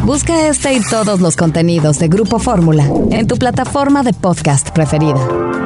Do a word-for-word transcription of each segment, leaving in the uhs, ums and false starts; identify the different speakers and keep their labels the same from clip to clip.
Speaker 1: Busca este y todos los contenidos de Grupo Fórmula en tu plataforma de podcast preferida.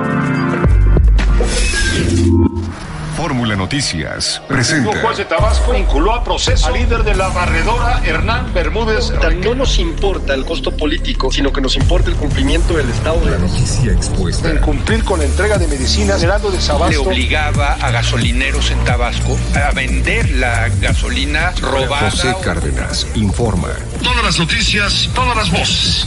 Speaker 2: Fórmula Noticias presenta.
Speaker 3: Un juez de Tabasco vinculó a proceso al líder de la barredora, Hernán Bermúdez.
Speaker 4: No nos importa el costo político, sino que nos importa el cumplimiento del Estado de
Speaker 2: La noticia expuesta.
Speaker 3: En cumplir con la entrega de medicinas, Gerardo de Sabasto
Speaker 5: le obligaba a gasolineros en Tabasco a vender la gasolina robada.
Speaker 2: José Cárdenas informa.
Speaker 3: Todas las noticias, todas las voces.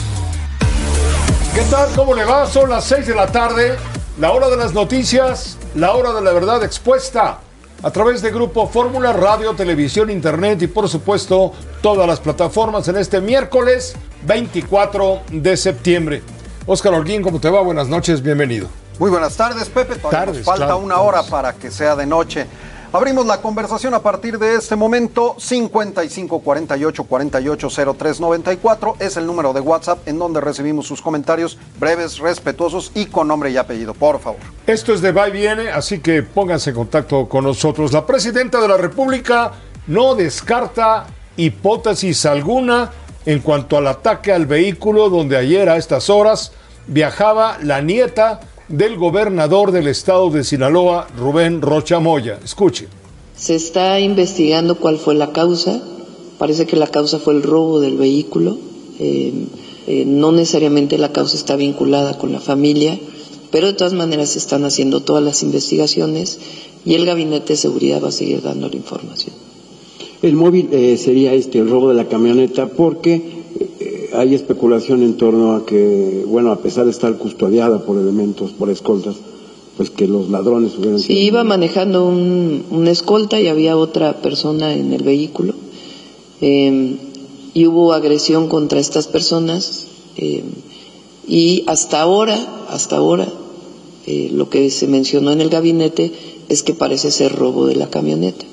Speaker 3: ¿Qué tal? ¿Cómo le va? Son las seis de la tarde, la hora de las noticias, la hora de la verdad expuesta a través de Grupo Fórmula, radio, televisión, internet y por supuesto todas las plataformas en este miércoles veinticuatro de septiembre. Óscar Holguín, ¿cómo te va? Buenas noches, bienvenido.
Speaker 6: Muy buenas tardes, Pepe. Todavía
Speaker 3: Tardes,
Speaker 6: nos falta
Speaker 3: claro,
Speaker 6: una hora
Speaker 3: tardes.
Speaker 6: para que sea de noche. Abrimos la conversación a partir de este momento. Cincuenta y cinco cuarenta y ocho cuarenta y ocho cero tres noventa y cuatro es el número de WhatsApp en donde recibimos sus comentarios breves, respetuosos y con nombre y apellido, por favor.
Speaker 3: Esto es de Va y Viene, así que pónganse en contacto con nosotros. La presidenta de la República no descarta hipótesis alguna en cuanto al ataque al vehículo donde ayer a estas horas viajaba la nieta del gobernador del estado de Sinaloa, Rubén Rocha Moya. Escuche.
Speaker 7: Se está investigando cuál fue la causa. Parece que la causa fue el robo del vehículo. Eh, eh, no necesariamente la causa está vinculada con la familia, pero de todas maneras se están haciendo todas las investigaciones y el Gabinete de Seguridad va a seguir dando la información.
Speaker 8: El móvil eh, sería este, el robo de la camioneta, porque eh, hay especulación en torno a que, bueno, a pesar de estar custodiada por elementos, por escoltas, pues que los ladrones hubieran sido...
Speaker 7: Sí, iba manejando un, un escolta y había otra persona en el vehículo, eh, y hubo agresión contra estas personas, eh, y hasta ahora, hasta ahora, eh, lo que se mencionó en el gabinete es que parece ser robo de la camioneta.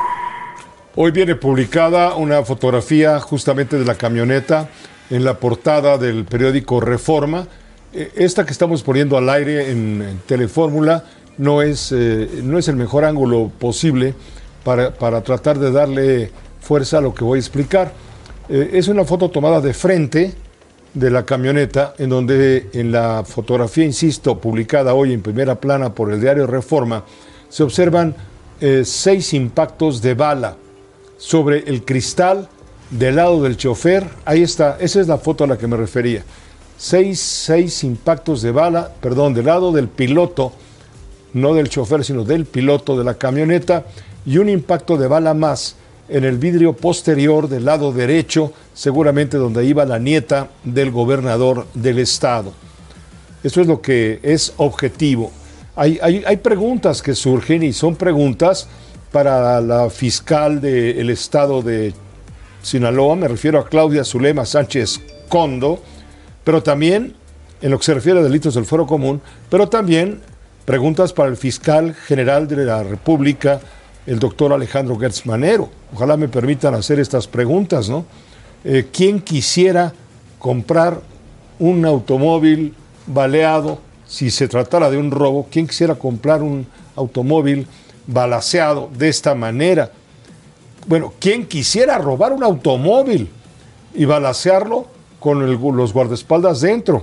Speaker 3: Hoy viene publicada una fotografía justamente de la camioneta en la portada del periódico Reforma. Esta que estamos poniendo al aire en, en Telefórmula no es, eh, no es el mejor ángulo posible para, para tratar de darle fuerza a lo que voy a explicar. Eh, es una foto tomada de frente de la camioneta, en donde en la fotografía, insisto, publicada hoy en primera plana por el diario Reforma, se observan eh, seis impactos de bala sobre el cristal del lado del chofer. Ahí está, esa es la foto a la que me refería. Seis, seis impactos de bala, perdón, del lado del piloto, no del chofer, sino del piloto de la camioneta, y un impacto de bala más en el vidrio posterior del lado derecho, seguramente donde iba la nieta del gobernador del estado. Eso es lo que es objetivo. Hay, hay, hay preguntas que surgen y son preguntas para la fiscal del estado de Sinaloa, me refiero a Claudia Zulema Sánchez Condo, pero también en lo que se refiere a delitos del fuero común, pero también preguntas para el fiscal general de la República, el doctor Alejandro Gertz Manero. Ojalá me permitan hacer estas preguntas, ¿no? Eh, ¿Quién quisiera comprar un automóvil baleado si se tratara de un robo? ¿Quién quisiera comprar un automóvil balaceado de esta manera? Bueno, ¿quién quisiera robar un automóvil y balacearlo con el, los guardaespaldas dentro?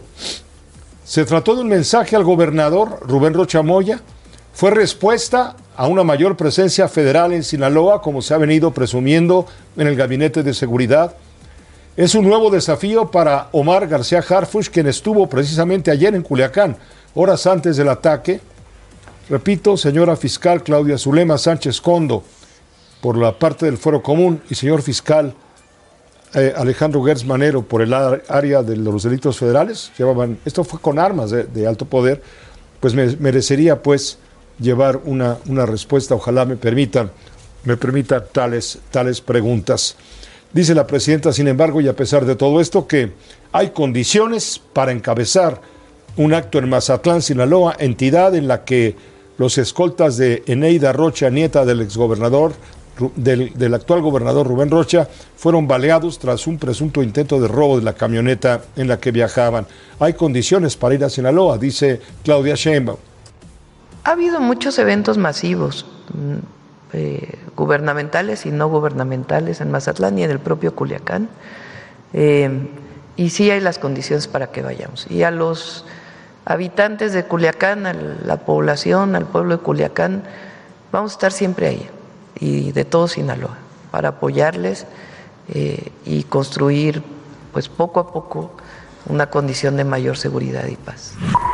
Speaker 3: Se trató de un mensaje al gobernador Rubén Rocha Moya. Fue respuesta a una mayor presencia federal en Sinaloa, como se ha venido presumiendo en el Gabinete de Seguridad. Es un nuevo desafío para Omar García Harfuch, quien estuvo precisamente ayer en Culiacán, horas antes del ataque. Repito, señora fiscal Claudia Zulema Sánchez Condo, por la parte del fuero común, y señor fiscal eh, Alejandro Gertz Manero, por el área de los delitos federales, llevaban, esto fue con armas de, de alto poder, pues me, merecería pues llevar una, una respuesta. Ojalá me permitan, me permitan tales, tales preguntas. Dice la presidenta, sin embargo, y a pesar de todo esto, que hay condiciones para encabezar un acto en Mazatlán, Sinaloa, entidad en la que los escoltas de Eneida Rocha, nieta del exgobernador, del, del actual gobernador Rubén Rocha, fueron baleados tras un presunto intento de robo de la camioneta en la que viajaban. Hay condiciones para ir a Sinaloa, dice Claudia Sheinbaum.
Speaker 9: Ha habido muchos eventos masivos, eh, gubernamentales y no gubernamentales en Mazatlán y en el propio Culiacán. Eh, y sí hay las condiciones para que vayamos. Y a los habitantes de Culiacán, a la población, al pueblo de Culiacán, vamos a estar siempre ahí, y de todo Sinaloa, para apoyarles eh, y construir, pues poco a poco, una condición de mayor seguridad y paz.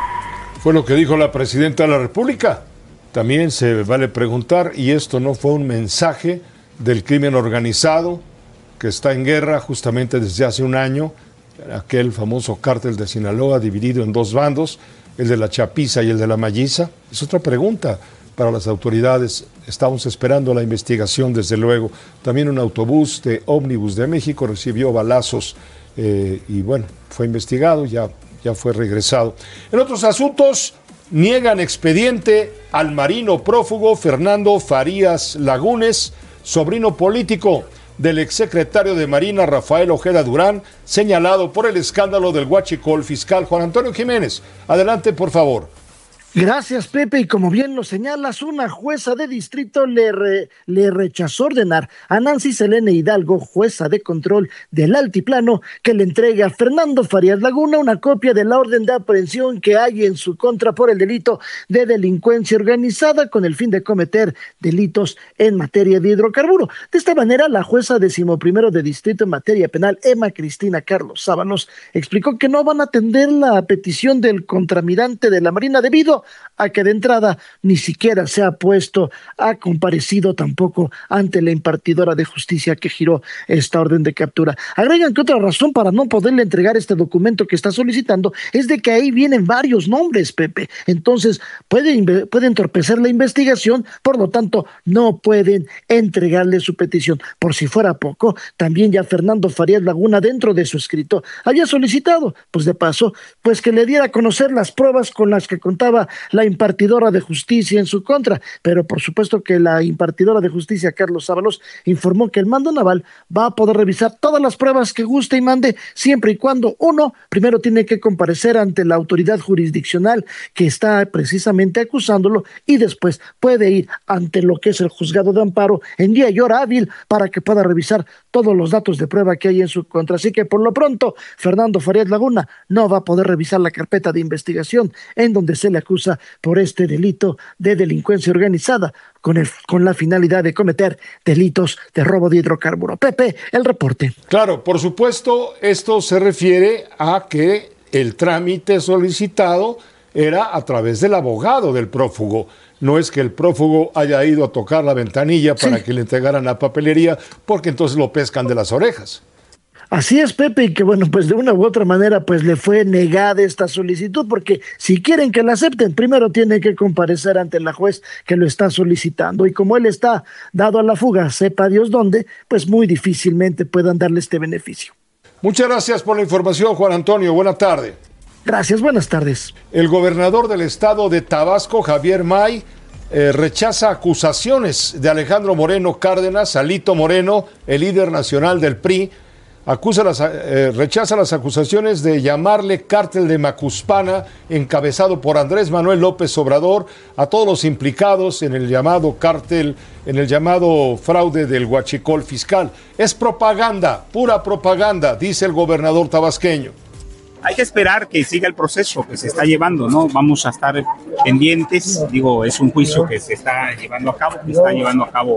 Speaker 3: Fue lo que dijo la presidenta de la República. También se vale preguntar, y esto no fue un mensaje del crimen organizado que está en guerra justamente desde hace un año, aquel famoso cártel de Sinaloa dividido en dos bandos, el de la Chapiza y el de la Malliza. Es otra pregunta para las autoridades. Estamos esperando la investigación, desde luego. También un autobús de Ómnibus de México recibió balazos eh, y bueno, fue investigado, ya, ya fue regresado. En otros asuntos, niegan expediente al marino prófugo Fernando Farías Lagunes, sobrino político del exsecretario de Marina Rafael Ojeda Durán, señalado por el escándalo del huachicol fiscal. Juan Antonio Jiménez, adelante, por favor.
Speaker 10: Gracias, Pepe, y como bien lo señalas, una jueza de distrito le, re, le rechazó ordenar a Nancy Selene Hidalgo, jueza de control del Altiplano, que le entregue a Fernando Farías Laguna una copia de la orden de aprehensión que hay en su contra por el delito de delincuencia organizada con el fin de cometer delitos en materia de hidrocarburo. De esta manera, la jueza decimoprimero de distrito en materia penal, Emma Cristina Carlos Sábanos, explicó que no van a atender la petición del contramirante de la Marina debido a que de entrada ni siquiera se ha puesto, ha comparecido tampoco ante la impartidora de justicia que giró esta orden de captura. Agregan que otra razón para no poderle entregar este documento que está solicitando es de que ahí vienen varios nombres, Pepe. Entonces puede, puede entorpecer la investigación, por lo tanto no pueden entregarle su petición. Por si fuera poco, también ya Fernando Farías Laguna, dentro de su escrito, había solicitado, pues de paso, pues que le diera a conocer las pruebas con las que contaba la impartidora de justicia en su contra, pero por supuesto que la impartidora de justicia, Carlos Sábalos, informó que el mando naval va a poder revisar todas las pruebas que guste y mande, siempre y cuando uno primero tiene que comparecer ante la autoridad jurisdiccional que está precisamente acusándolo, y después puede ir ante lo que es el juzgado de amparo en día y hora hábil para que pueda revisar todos los datos de prueba que hay en su contra. Así que por lo pronto, Fernando Farías Laguna no va a poder revisar la carpeta de investigación en donde se le acusa por este delito de delincuencia organizada con, el, con la finalidad de cometer delitos de robo de hidrocarburo. Pepe, el reporte.
Speaker 3: Claro, por supuesto, esto se refiere a que el trámite solicitado era a través del abogado del prófugo. No es que el prófugo haya ido a tocar la ventanilla para sí. que le entregaran la papelería, porque entonces lo pescan de las orejas.
Speaker 10: Así es, Pepe, y que bueno, pues de una u otra manera pues le fue negada esta solicitud, porque si quieren que la acepten, primero tiene que comparecer ante la juez que lo está solicitando, y como él está dado a la fuga, sepa Dios dónde, pues muy difícilmente puedan darle este beneficio.
Speaker 3: Muchas gracias por la información, Juan Antonio. Buena tarde.
Speaker 10: Gracias, buenas tardes.
Speaker 3: El gobernador del estado de Tabasco, Javier May, eh, rechaza acusaciones de Alejandro Moreno Cárdenas, Alito Moreno, el líder nacional del P R I, Acusa las, eh, rechaza las acusaciones de llamarle cártel de Macuspana, encabezado por Andrés Manuel López Obrador, a todos los implicados en el llamado cártel, en el llamado fraude del huachicol fiscal. Es propaganda, pura propaganda, dice el gobernador tabasqueño.
Speaker 11: Hay que esperar que siga el proceso que se está llevando, ¿no? Vamos a estar pendientes. Digo, es un juicio que se está llevando a cabo, que está llevando a cabo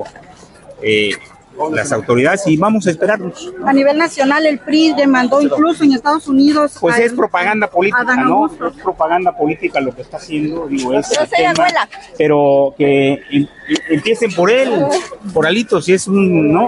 Speaker 11: eh, las autoridades, y vamos a esperarlos.
Speaker 12: A nivel nacional, el P R I demandó incluso en Estados Unidos.
Speaker 11: Pues es propaganda política, ¿no? Es propaganda política lo que está haciendo, digo, es el tema, pero que empiecen por él, por Alito, si es un, ¿no?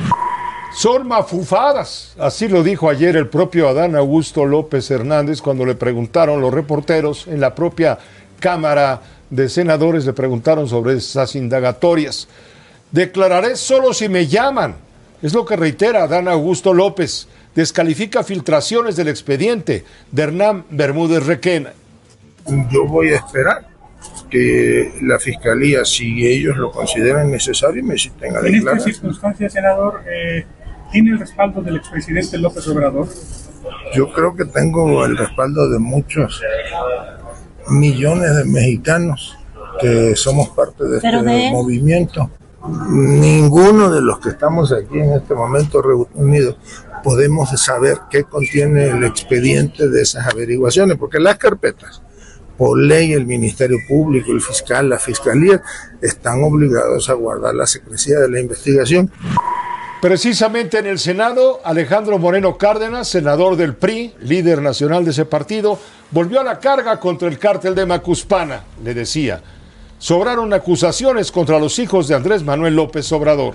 Speaker 3: Son mafufadas, así lo dijo ayer el propio Adán Augusto López Hernández cuando le preguntaron los reporteros en la propia Cámara de Senadores, le preguntaron sobre esas indagatorias. Declararé solo si me llaman, es lo que reitera Adán Augusto López. Descalifica filtraciones del expediente de Hernán Bermúdez Requena.
Speaker 13: Yo voy a esperar que la Fiscalía, si ellos lo consideran necesario, me citen a declarar.
Speaker 14: En estas circunstancias, senador, eh, ¿tiene el respaldo del expresidente López Obrador?
Speaker 13: Yo creo que tengo el respaldo de muchos millones de mexicanos que somos parte de este de... movimiento. Ninguno de los que estamos aquí en este momento reunidos podemos saber qué contiene el expediente de esas averiguaciones, porque las carpetas, por ley, el Ministerio Público, el fiscal, la Fiscalía, están obligados a guardar la secrecía de la investigación.
Speaker 3: Precisamente en el Senado, Alejandro Moreno Cárdenas, senador del P R I, líder nacional de ese partido, volvió a la carga contra el cártel de Macuspana. Le decía, sobraron acusaciones contra los hijos de Andrés Manuel López Obrador.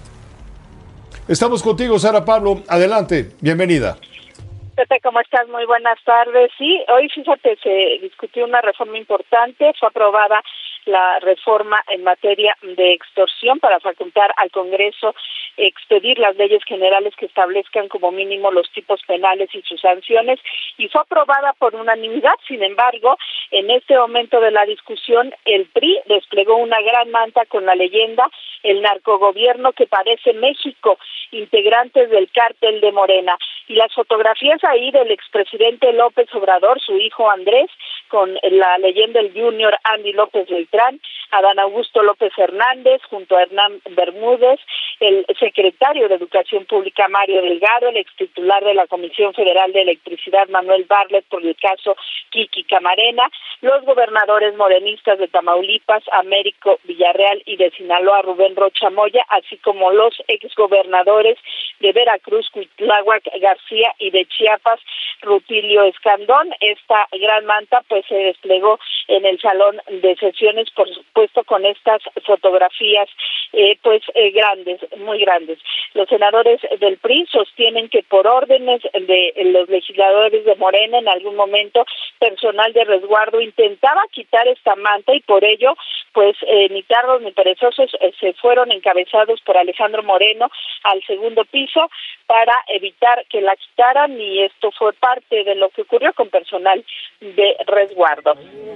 Speaker 3: Estamos contigo, Sara Pablo. Adelante, bienvenida.
Speaker 15: Pepe, ¿cómo estás? Muy buenas tardes. Sí, hoy, fíjate, se discutió una reforma importante, fue aprobada la reforma en materia de extorsión para facultar al Congreso expedir las leyes generales que establezcan como mínimo los tipos penales y sus sanciones, y fue aprobada por unanimidad. Sin embargo, en este momento de la discusión, el P R I desplegó una gran manta con la leyenda "El narcogobierno que parece México", integrantes del cártel de Morena. Y las fotografías ahí del expresidente López Obrador, su hijo Andrés, con la leyenda del Junior Andy López Beltrán, Adán Augusto López Hernández, junto a Hernán Bermúdez, el secretario de Educación Pública Mario Delgado, el extitular de la Comisión Federal de Electricidad Manuel Bartlett por el caso Kiki Camarena, los gobernadores morenistas de Tamaulipas, Américo Villarreal, y de Sinaloa, Rubén Rocha Moya, así como los exgobernadores de Veracruz, Cuitláhuac García, y de Chiapas, Rutilio Escandón. Esta gran manta pues se desplegó en el salón de sesiones, por supuesto con estas fotografías eh, pues eh, grandes, muy grandes. Los senadores del P R I sostienen que por órdenes de los legisladores de Morena, en algún momento personal de resguardo intentaba quitar esta manta, y por ello pues eh, ni tardos ni perezosos eh, se fueron encabezados por Alejandro Moreno al segundo piso para evitar que la quitaran, y esto fue parte de lo que ocurrió con personal de resguardo.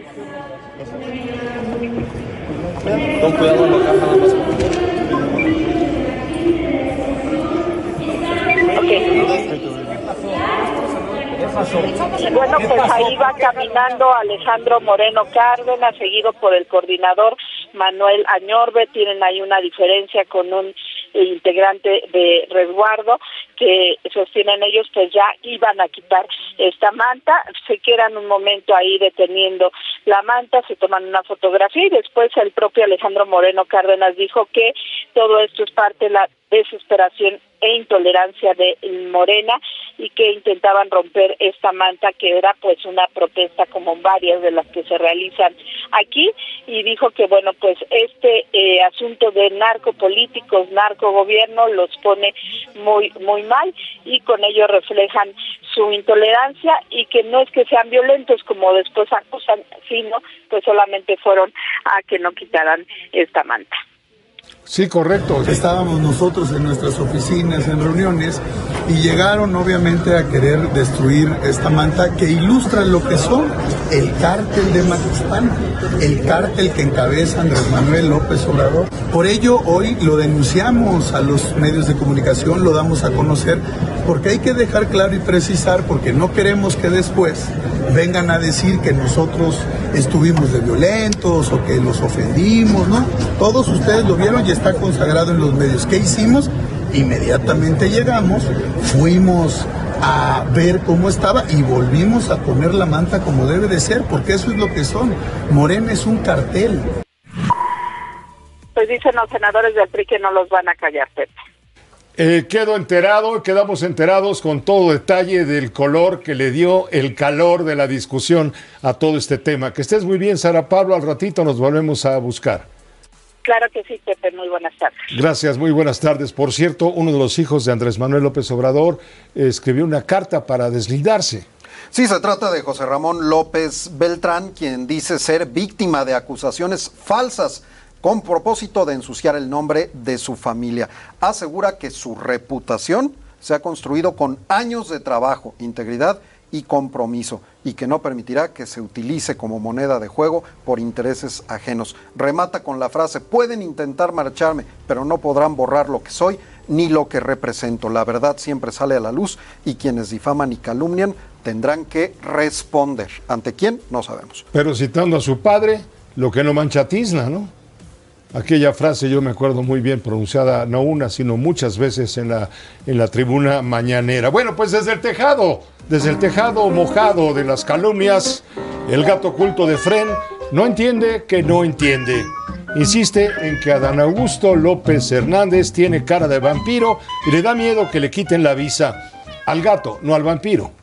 Speaker 6: Con cuidado al bajar nada más.
Speaker 15: Y bueno, pues ahí va caminando Alejandro Moreno Cárdenas, seguido por el coordinador Manuel Añorbe. Tienen ahí una diferencia con un integrante de resguardo que sostienen ellos, pues ya iban a quitar esta manta. Se quedan un momento ahí deteniendo la manta, se toman una fotografía, y después el propio Alejandro Moreno Cárdenas dijo que todo esto es parte de la desesperación e intolerancia de Morena, y que intentaban romper esta manta, que era pues una protesta como varias de las que se realizan aquí. Y dijo que bueno, pues este eh, asunto de narcopolíticos, narcogobierno, los pone muy muy mal, y con ello reflejan su intolerancia, y que no es que sean violentos como después acusan, sino pues solamente fueron a que no quitaran esta manta.
Speaker 3: Sí, correcto.
Speaker 16: Estábamos nosotros en nuestras oficinas, en reuniones, y llegaron obviamente a querer destruir esta manta que ilustra lo que son el cártel de Macuspana, el cártel que encabeza Andrés Manuel López Obrador. Por ello hoy lo denunciamos a los medios de comunicación, lo damos a conocer, porque hay que dejar claro y precisar, porque no queremos que después vengan a decir que nosotros estuvimos de violentos o que los ofendimos, ¿no? Todos ustedes lo vieron y está consagrado en los medios. ¿Qué hicimos? Inmediatamente llegamos, fuimos a ver cómo estaba y volvimos a poner la manta como debe de ser, porque eso es lo que son. Morena es un cartel.
Speaker 15: Pues dicen los senadores del P R I que no los van a callar, Pepe.
Speaker 3: Eh, quedo enterado, quedamos enterados con todo detalle del color que le dio el calor de la discusión a todo este tema. Que estés muy bien, Sara Pablo, al ratito nos volvemos a buscar.
Speaker 15: Claro que sí, Pepe, muy buenas tardes.
Speaker 3: Gracias, muy buenas tardes. Por cierto, uno de los hijos de Andrés Manuel López Obrador eh, escribió una carta para deslindarse.
Speaker 6: Sí, se trata de José Ramón López Beltrán, quien dice ser víctima de acusaciones falsas con propósito de ensuciar el nombre de su familia. Asegura que su reputación se ha construido con años de trabajo, integridad y compromiso, y que no permitirá que se utilice como moneda de juego por intereses ajenos. Remata con la frase: pueden intentar marcharme, pero no podrán borrar lo que soy ni lo que represento. La verdad siempre sale a la luz, y quienes difaman y calumnian tendrán que responder. ¿Ante quién? No sabemos.
Speaker 3: Pero citando a su padre, lo que no mancha tizna, ¿no? Aquella frase yo me acuerdo muy bien pronunciada, no una, sino muchas veces en la, en la tribuna mañanera. Bueno, pues desde el tejado, desde el tejado mojado de las calumnias, el gato oculto de Fren no entiende que no entiende. Insiste en que Adán Augusto López Hernández tiene cara de vampiro y le da miedo que le quiten la visa. Al gato, no al vampiro.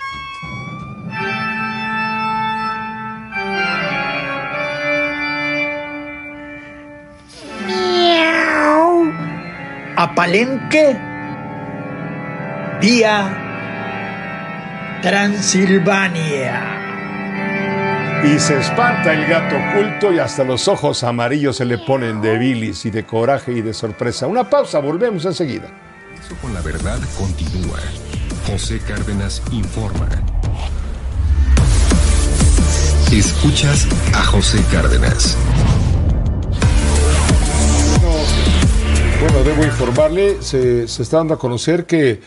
Speaker 17: A Palenque, vía Transilvania.
Speaker 3: Y se espanta el gato oculto y hasta los ojos amarillos se le ponen de bilis y de coraje y de sorpresa. Una pausa, volvemos enseguida.
Speaker 2: Eso con la verdad continúa. José Cárdenas informa. Escuchas a José Cárdenas.
Speaker 3: Bueno, debo informarle, se, se está dando a conocer que,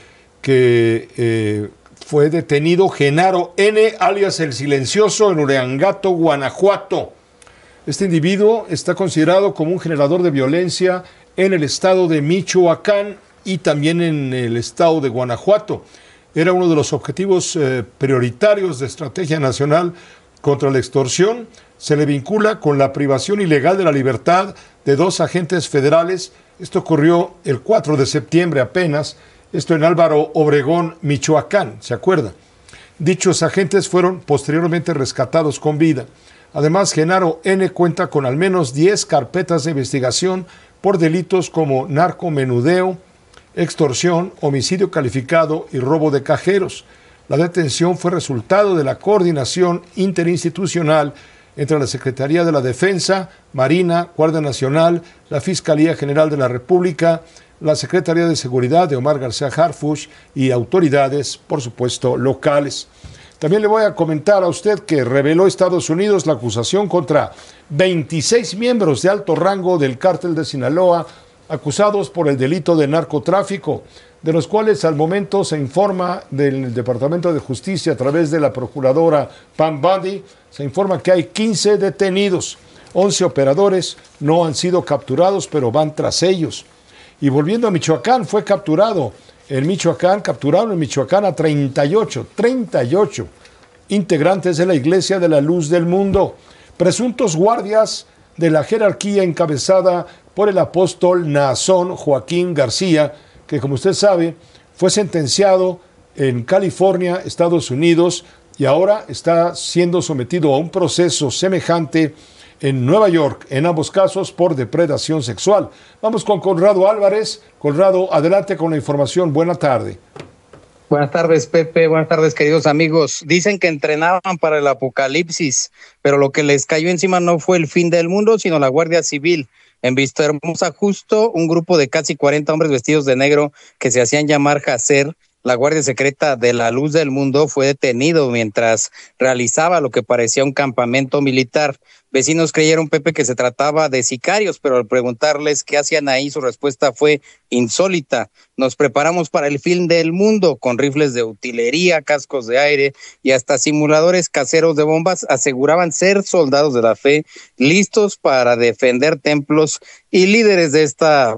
Speaker 3: que eh, fue detenido Genaro N., alias El Silencioso, en Uriangato, Guanajuato. Este individuo está considerado como un generador de violencia en el estado de Michoacán y también en el estado de Guanajuato. Era uno de los objetivos eh, prioritarios de Estrategia Nacional contra la Extorsión. Se le vincula con la privación ilegal de la libertad de dos agentes federales. Esto ocurrió el cuatro de septiembre apenas, esto en Álvaro Obregón, Michoacán, ¿se acuerda? Dichos agentes fueron posteriormente rescatados con vida. Además, Genaro N. cuenta con al menos diez carpetas de investigación por delitos como narcomenudeo, extorsión, homicidio calificado y robo de cajeros. La detención fue resultado de la coordinación interinstitucional entre la Secretaría de la Defensa, Marina, Guardia Nacional, la Fiscalía General de la República, la Secretaría de Seguridad de Omar García Harfuch y autoridades, por supuesto, locales. También le voy a comentar a usted que reveló Estados Unidos la acusación contra veintiséis miembros de alto rango del cártel de Sinaloa, acusados por el delito de narcotráfico, de los cuales al momento se informa del Departamento de Justicia a través de la procuradora Pam Bondi, se informa que hay quince detenidos, once operadores no han sido capturados, pero van tras ellos. Y volviendo a Michoacán, fue capturado en Michoacán, capturaron en Michoacán a treinta y ocho, treinta y ocho integrantes de la Iglesia de la Luz del Mundo, presuntos guardias de la jerarquía encabezada por el apóstol Naasón Joaquín García, que como usted sabe, fue sentenciado en California, Estados Unidos, y ahora está siendo sometido a un proceso semejante en Nueva York, en ambos casos por depredación sexual. Vamos con Conrado Álvarez. Conrado, adelante con la información. Buena tarde.
Speaker 18: Buenas tardes, Pepe. Buenas tardes, queridos amigos. Dicen que entrenaban para el apocalipsis, pero lo que les cayó encima no fue el fin del mundo, sino la Guardia Civil. En Vistahermosa, justo un grupo de casi cuarenta hombres vestidos de negro que se hacían llamar Jacer, la Guardia Secreta de la Luz del Mundo, fue detenido mientras realizaba lo que parecía un campamento militar. Vecinos creyeron, Pepe, que se trataba de sicarios, pero al preguntarles qué hacían ahí, su respuesta fue insólita. Nos preparamos para el fin del mundo, con rifles de utilería, cascos de aire y hasta simuladores caseros de bombas. Aseguraban ser soldados de la fe, listos para defender templos y líderes de esta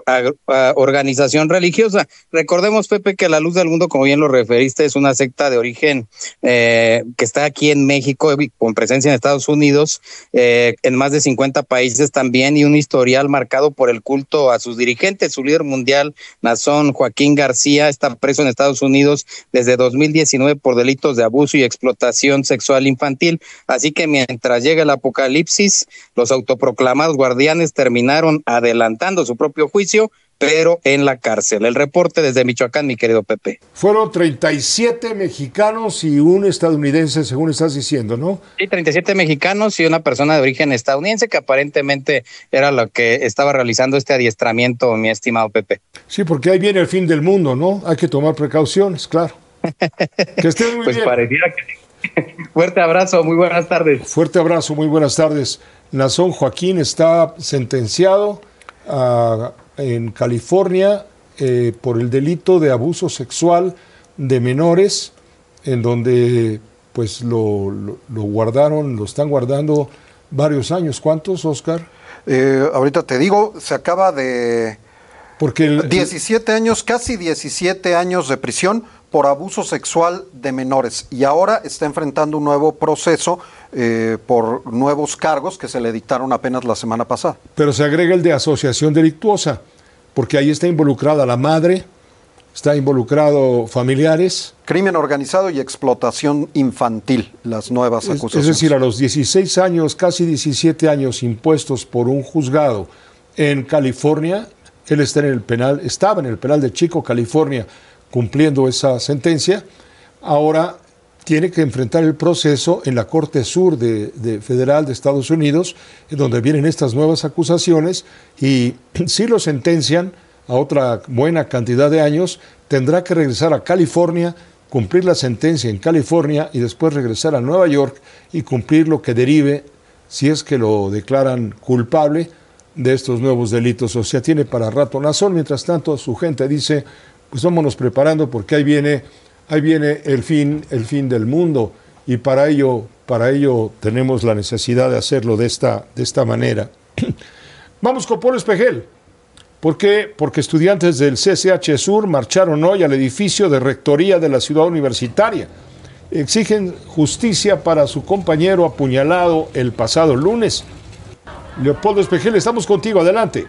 Speaker 18: organización religiosa. Recordemos, Pepe, que la Luz del Mundo, como bien lo referiste, es una secta de origen eh, que está aquí en México, con presencia en Estados Unidos, Eh, en más de cincuenta países también, y un historial marcado por el culto a sus dirigentes. Su líder mundial, Naasón Joaquín García, está preso en Estados Unidos desde dos mil diecinueve por delitos de abuso y explotación sexual infantil. Así que mientras llega el apocalipsis, los autoproclamados guardianes terminaron adelantando su propio juicio, pero en la cárcel. El reporte desde Michoacán, mi querido Pepe.
Speaker 3: Fueron treinta y siete mexicanos y un estadounidense, según estás diciendo, ¿no?
Speaker 18: Sí, treinta y siete mexicanos y una persona de origen estadounidense que aparentemente era lo que estaba realizando este adiestramiento, mi estimado Pepe.
Speaker 3: Sí, porque ahí viene el fin del mundo, ¿no? Hay que tomar precauciones, claro. Que estén muy
Speaker 18: pues
Speaker 3: bien.
Speaker 18: Pareciera que sí. Fuerte abrazo, muy buenas tardes.
Speaker 3: Fuerte abrazo, muy buenas tardes. Naasón Joaquín está sentenciado a... en California eh, por el delito de abuso sexual de menores, en donde pues lo, lo, lo guardaron, lo están guardando varios años. ¿Cuántos, Oscar?
Speaker 6: Eh, ahorita te digo, se acaba de...
Speaker 3: Porque el,
Speaker 6: diecisiete años, casi diecisiete años de prisión por abuso sexual de menores. Y ahora está enfrentando un nuevo proceso eh, por nuevos cargos que se le dictaron apenas la semana pasada.
Speaker 3: Pero se agrega el de asociación delictuosa, porque ahí está involucrada la madre, está involucrado familiares.
Speaker 6: Crimen organizado y explotación infantil, las nuevas
Speaker 3: Es,
Speaker 6: acusaciones.
Speaker 3: es decir, a los dieciséis años, casi diecisiete años impuestos por un juzgado en California, él está en el penal, estaba en el penal de Chico, California, cumpliendo esa sentencia. Ahora tiene que enfrentar el proceso en la Corte Sur de, de Federal de Estados Unidos, en donde vienen estas nuevas acusaciones, y si lo sentencian a otra buena cantidad de años, tendrá que regresar a California, cumplir la sentencia en California y después regresar a Nueva York y cumplir lo que derive, si es que lo declaran culpable, de estos nuevos delitos. O sea, tiene para rato Nazón. Mientras tanto, su gente dice, pues vámonos preparando porque ahí viene, ahí viene el fin, el fin del mundo, y para ello, para ello tenemos la necesidad de hacerlo de esta, de esta manera. Vamos con Polo Espejel. ¿Por qué? Porque estudiantes del C C H Sur marcharon hoy al edificio de rectoría de la ciudad universitaria. Exigen justicia para su compañero apuñalado el pasado lunes. Leopoldo Espejel, estamos contigo, adelante.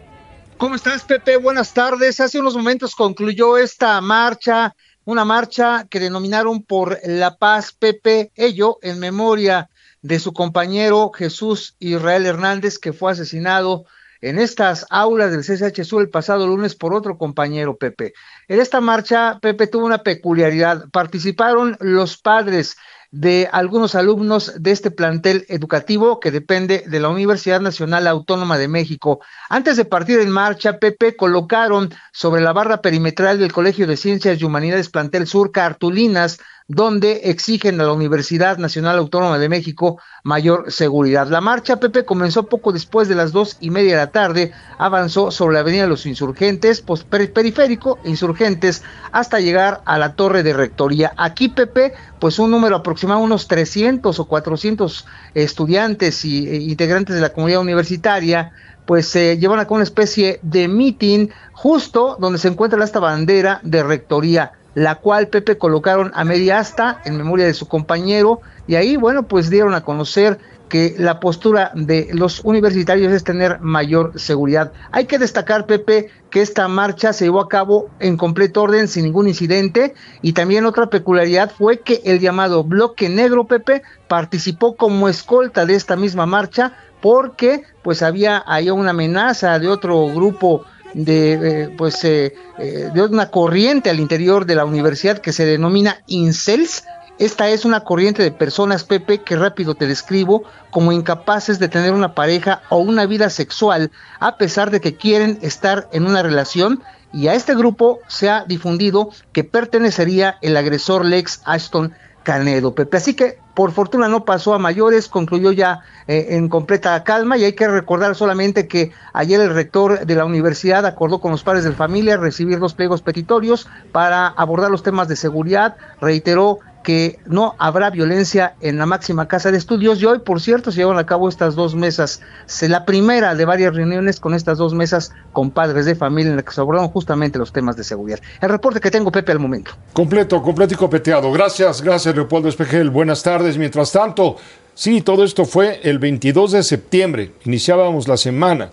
Speaker 19: ¿Cómo estás, Pepe? Buenas tardes. Hace unos momentos concluyó esta marcha, una marcha que denominaron por la paz, Pepe, ello en memoria de su compañero Jesús Israel Hernández, que fue asesinado en estas aulas del C C H Sur el pasado lunes por otro compañero, Pepe. En esta marcha, Pepe, tuvo una peculiaridad. Participaron los padres de algunos alumnos de este plantel educativo que depende de la Universidad Nacional Autónoma de México. Antes de partir en marcha, Pepe, colocaron sobre la barra perimetral del Colegio de Ciencias y Humanidades Plantel Sur cartulinas donde exigen a la Universidad Nacional Autónoma de México mayor seguridad. La marcha, Pepe, comenzó poco después de las dos y media de la tarde, avanzó sobre la Avenida de los Insurgentes, pues, periférico, Insurgentes, hasta llegar a la Torre de Rectoría. Aquí, Pepe, pues un número aproximado, unos trescientos o cuatrocientos estudiantes y e, integrantes de la comunidad universitaria, pues se eh, llevan a cabo una especie de meeting justo donde se encuentra esta bandera de Rectoría, la cual, Pepe, colocaron a media asta en memoria de su compañero, y ahí, bueno, pues dieron a conocer que la postura de los universitarios es tener mayor seguridad. Hay que destacar, Pepe, que esta marcha se llevó a cabo en completo orden, sin ningún incidente, y también otra peculiaridad fue que el llamado Bloque Negro, Pepe, participó como escolta de esta misma marcha, porque pues había ahí una amenaza de otro grupo de eh, pues eh, eh, de una corriente al interior de la universidad que se denomina incels. Esta es una corriente de personas, Pepe, que rápido te describo, como incapaces de tener una pareja o una vida sexual a pesar de que quieren estar en una relación, y a este grupo se ha difundido que pertenecería el agresor Lex Ashton Canedo, Pepe. Así que por fortuna no pasó a mayores, concluyó ya eh, en completa calma, y hay que recordar solamente que ayer el rector de la universidad acordó con los padres de familia recibir dos pliegos petitorios para abordar los temas de seguridad. Reiteró que no habrá violencia en la máxima casa de estudios, y hoy, por cierto, se llevan a cabo estas dos mesas, la primera de varias reuniones con estas dos mesas con padres de familia en la que se abordaron justamente los temas de seguridad. El reporte que tengo, Pepe, al momento.
Speaker 3: Completo, completo y copeteado. Gracias, gracias, Leopoldo Espejel. Buenas tardes. Mientras tanto, sí, todo esto fue el veintidós de septiembre, iniciábamos la semana.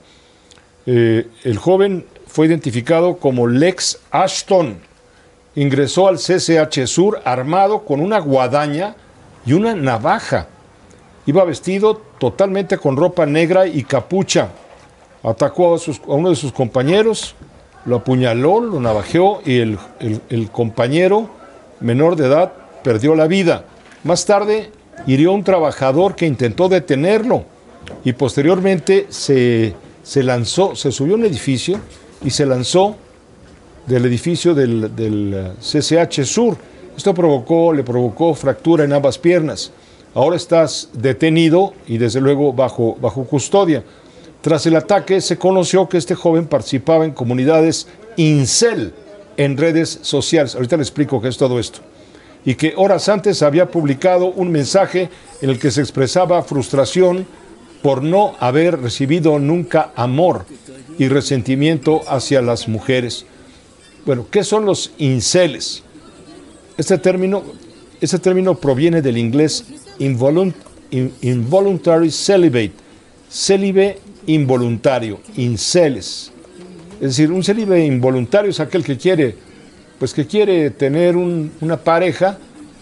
Speaker 3: Eh, el joven fue identificado como Lex Ashton. Ingresó al C C H Sur armado con una guadaña y una navaja. Iba vestido totalmente con ropa negra y capucha. Atacó a, sus, a uno de sus compañeros, lo apuñaló, lo navajeó, y el, el, el compañero menor de edad perdió la vida. Más tarde hirió a un trabajador que intentó detenerlo, y posteriormente se, se lanzó, se subió a un edificio y se lanzó del edificio del, del C C H Sur. Esto provocó, le provocó fractura en ambas piernas. Ahora estás detenido y desde luego bajo, bajo custodia. Tras el ataque se conoció que este joven participaba en comunidades incel en redes sociales. Ahorita le explico qué es todo esto. Y que horas antes había publicado un mensaje en el que se expresaba frustración por no haber recibido nunca amor y resentimiento hacia las mujeres. Bueno, ¿qué son los inceles? Este término, este término proviene del inglés involunt, in, involuntary celibate, célibe involuntario, inceles. Es decir, un célibe involuntario es aquel que quiere, pues que quiere tener un, una pareja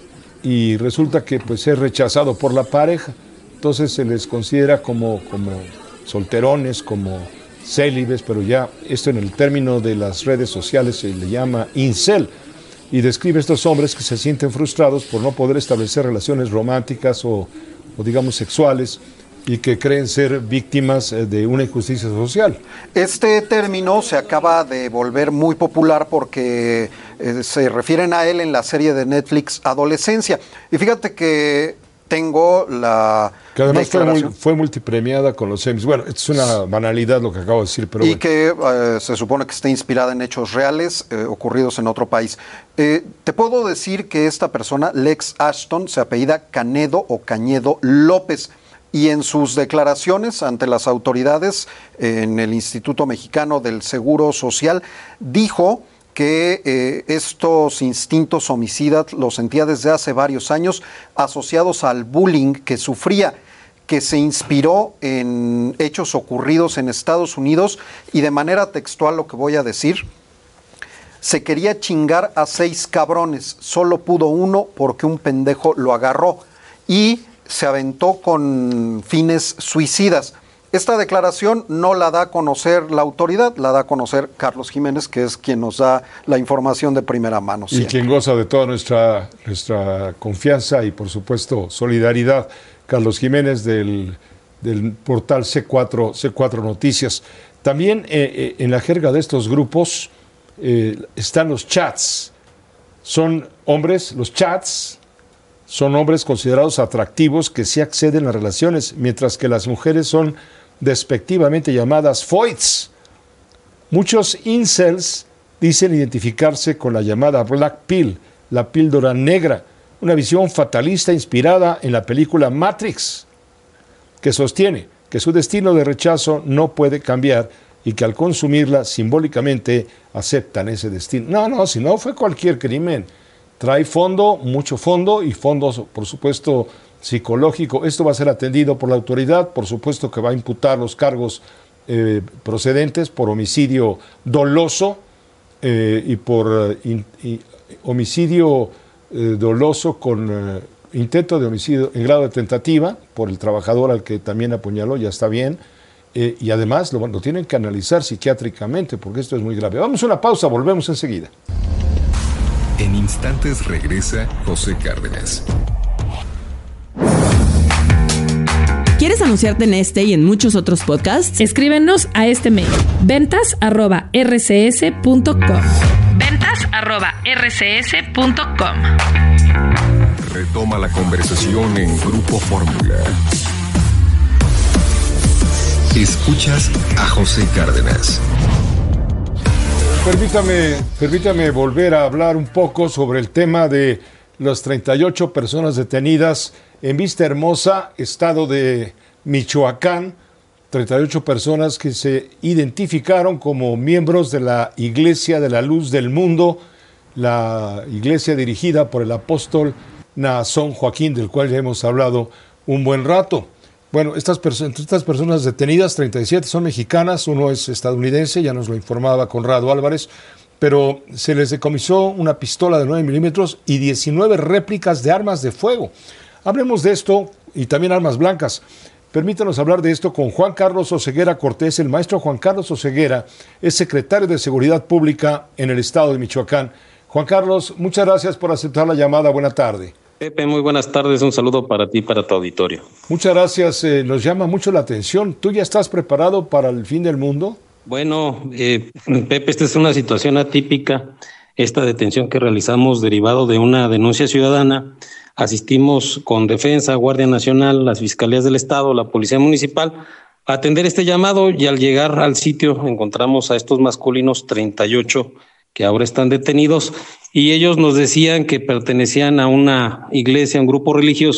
Speaker 3: y resulta que pues es rechazado por la pareja. Entonces se les considera como, como solterones, como célibes, pero ya esto en el término de las redes sociales se le llama incel y describe a estos hombres que se sienten frustrados por no poder establecer relaciones románticas o, o digamos sexuales y que creen ser víctimas de una injusticia social.
Speaker 6: Este término se acaba de volver muy popular porque eh, se refieren a él en la serie de Netflix Adolescencia. Y fíjate que tengo la
Speaker 3: que además fue, muy, fue multipremiada con los Emmys. Bueno, es una banalidad lo que acabo de decir, pero
Speaker 6: y
Speaker 3: bueno.
Speaker 6: que eh, se supone que está inspirada en hechos reales eh, ocurridos en otro país. Eh, te puedo decir que esta persona, Lex Ashton, se apellida Canedo o Cañedo López. Y en sus declaraciones ante las autoridades en el Instituto Mexicano del Seguro Social, dijo que eh, estos instintos homicidas los sentía desde hace varios años asociados al bullying que sufría, que se inspiró en hechos ocurridos en Estados Unidos y de manera textual lo que voy a decir, se quería chingar a seis cabrones, solo pudo uno porque un pendejo lo agarró y se aventó con fines suicidas. Esta declaración no la da a conocer la autoridad, la da a conocer Carlos Jiménez, que es quien nos da la información de primera mano.
Speaker 3: Y
Speaker 6: siempre.
Speaker 3: quien goza de toda nuestra, nuestra confianza y, por supuesto, solidaridad. Carlos Jiménez del, del portal C cuatro, C cuatro Noticias. También eh, eh, en la jerga de estos grupos eh, están los chats. Son hombres, los chats, son hombres considerados atractivos que sí acceden a relaciones, mientras que las mujeres son despectivamente llamadas foids. Muchos incels dicen identificarse con la llamada Black Pill, la píldora negra, una visión fatalista inspirada en la película Matrix, que sostiene que su destino de rechazo no puede cambiar y que al consumirla simbólicamente aceptan ese destino. No, no, si no fue cualquier crimen. Trae fondo, mucho fondo y fondo, por supuesto, psicológico. Esto va a ser atendido por la autoridad, por supuesto que va a imputar los cargos eh, procedentes por homicidio doloso eh, y por eh, in, y, homicidio eh, doloso con eh, intento de homicidio en grado de tentativa por el trabajador al que también apuñaló, ya está bien. Eh, y además lo, lo tienen que analizar psiquiátricamente porque esto es muy grave. Vamos a una pausa, volvemos enseguida.
Speaker 2: En instantes regresa José Cárdenas.
Speaker 20: ¿Quieres anunciarte en este y en muchos otros podcasts?
Speaker 21: Escríbenos a este mail, ventas arroba r c s punto com. ventas arroba r c s punto com.
Speaker 2: Retoma la conversación en Grupo Fórmula. Escuchas a José Cárdenas.
Speaker 3: Permítame, permítame volver a hablar un poco sobre el tema de las treinta y ocho personas detenidas en Vista Hermosa, estado de Michoacán, treinta y ocho personas que se identificaron como miembros de la Iglesia de la Luz del Mundo, la iglesia dirigida por el apóstol Naasón Joaquín, del cual ya hemos hablado un buen rato. Bueno, estas, perso- entre estas personas detenidas, treinta y siete son mexicanas, uno es estadounidense, ya nos lo informaba Conrado Álvarez, pero se les decomisó una pistola de nueve milímetros y diecinueve réplicas de armas de fuego. Hablemos de esto y también armas blancas. Permítanos hablar de esto con Juan Carlos Oseguera Cortés. El maestro Juan Carlos Oseguera es secretario de Seguridad Pública en el estado de Michoacán. Juan Carlos, muchas gracias por aceptar la llamada. Buena tarde.
Speaker 22: Pepe, muy buenas tardes. Un saludo para ti y para tu auditorio.
Speaker 3: Muchas gracias. Eh, nos llama mucho la atención. ¿Tú ya estás preparado para el fin del mundo?
Speaker 22: Bueno, eh, Pepe, esta es una situación atípica. Esta detención que realizamos derivado de una denuncia ciudadana. Asistimos con Defensa, Guardia Nacional, las Fiscalías del Estado, la Policía Municipal a atender este llamado y al llegar al sitio encontramos a estos masculinos treinta y ocho que ahora están detenidos y ellos nos decían que pertenecían a una iglesia, a un grupo religioso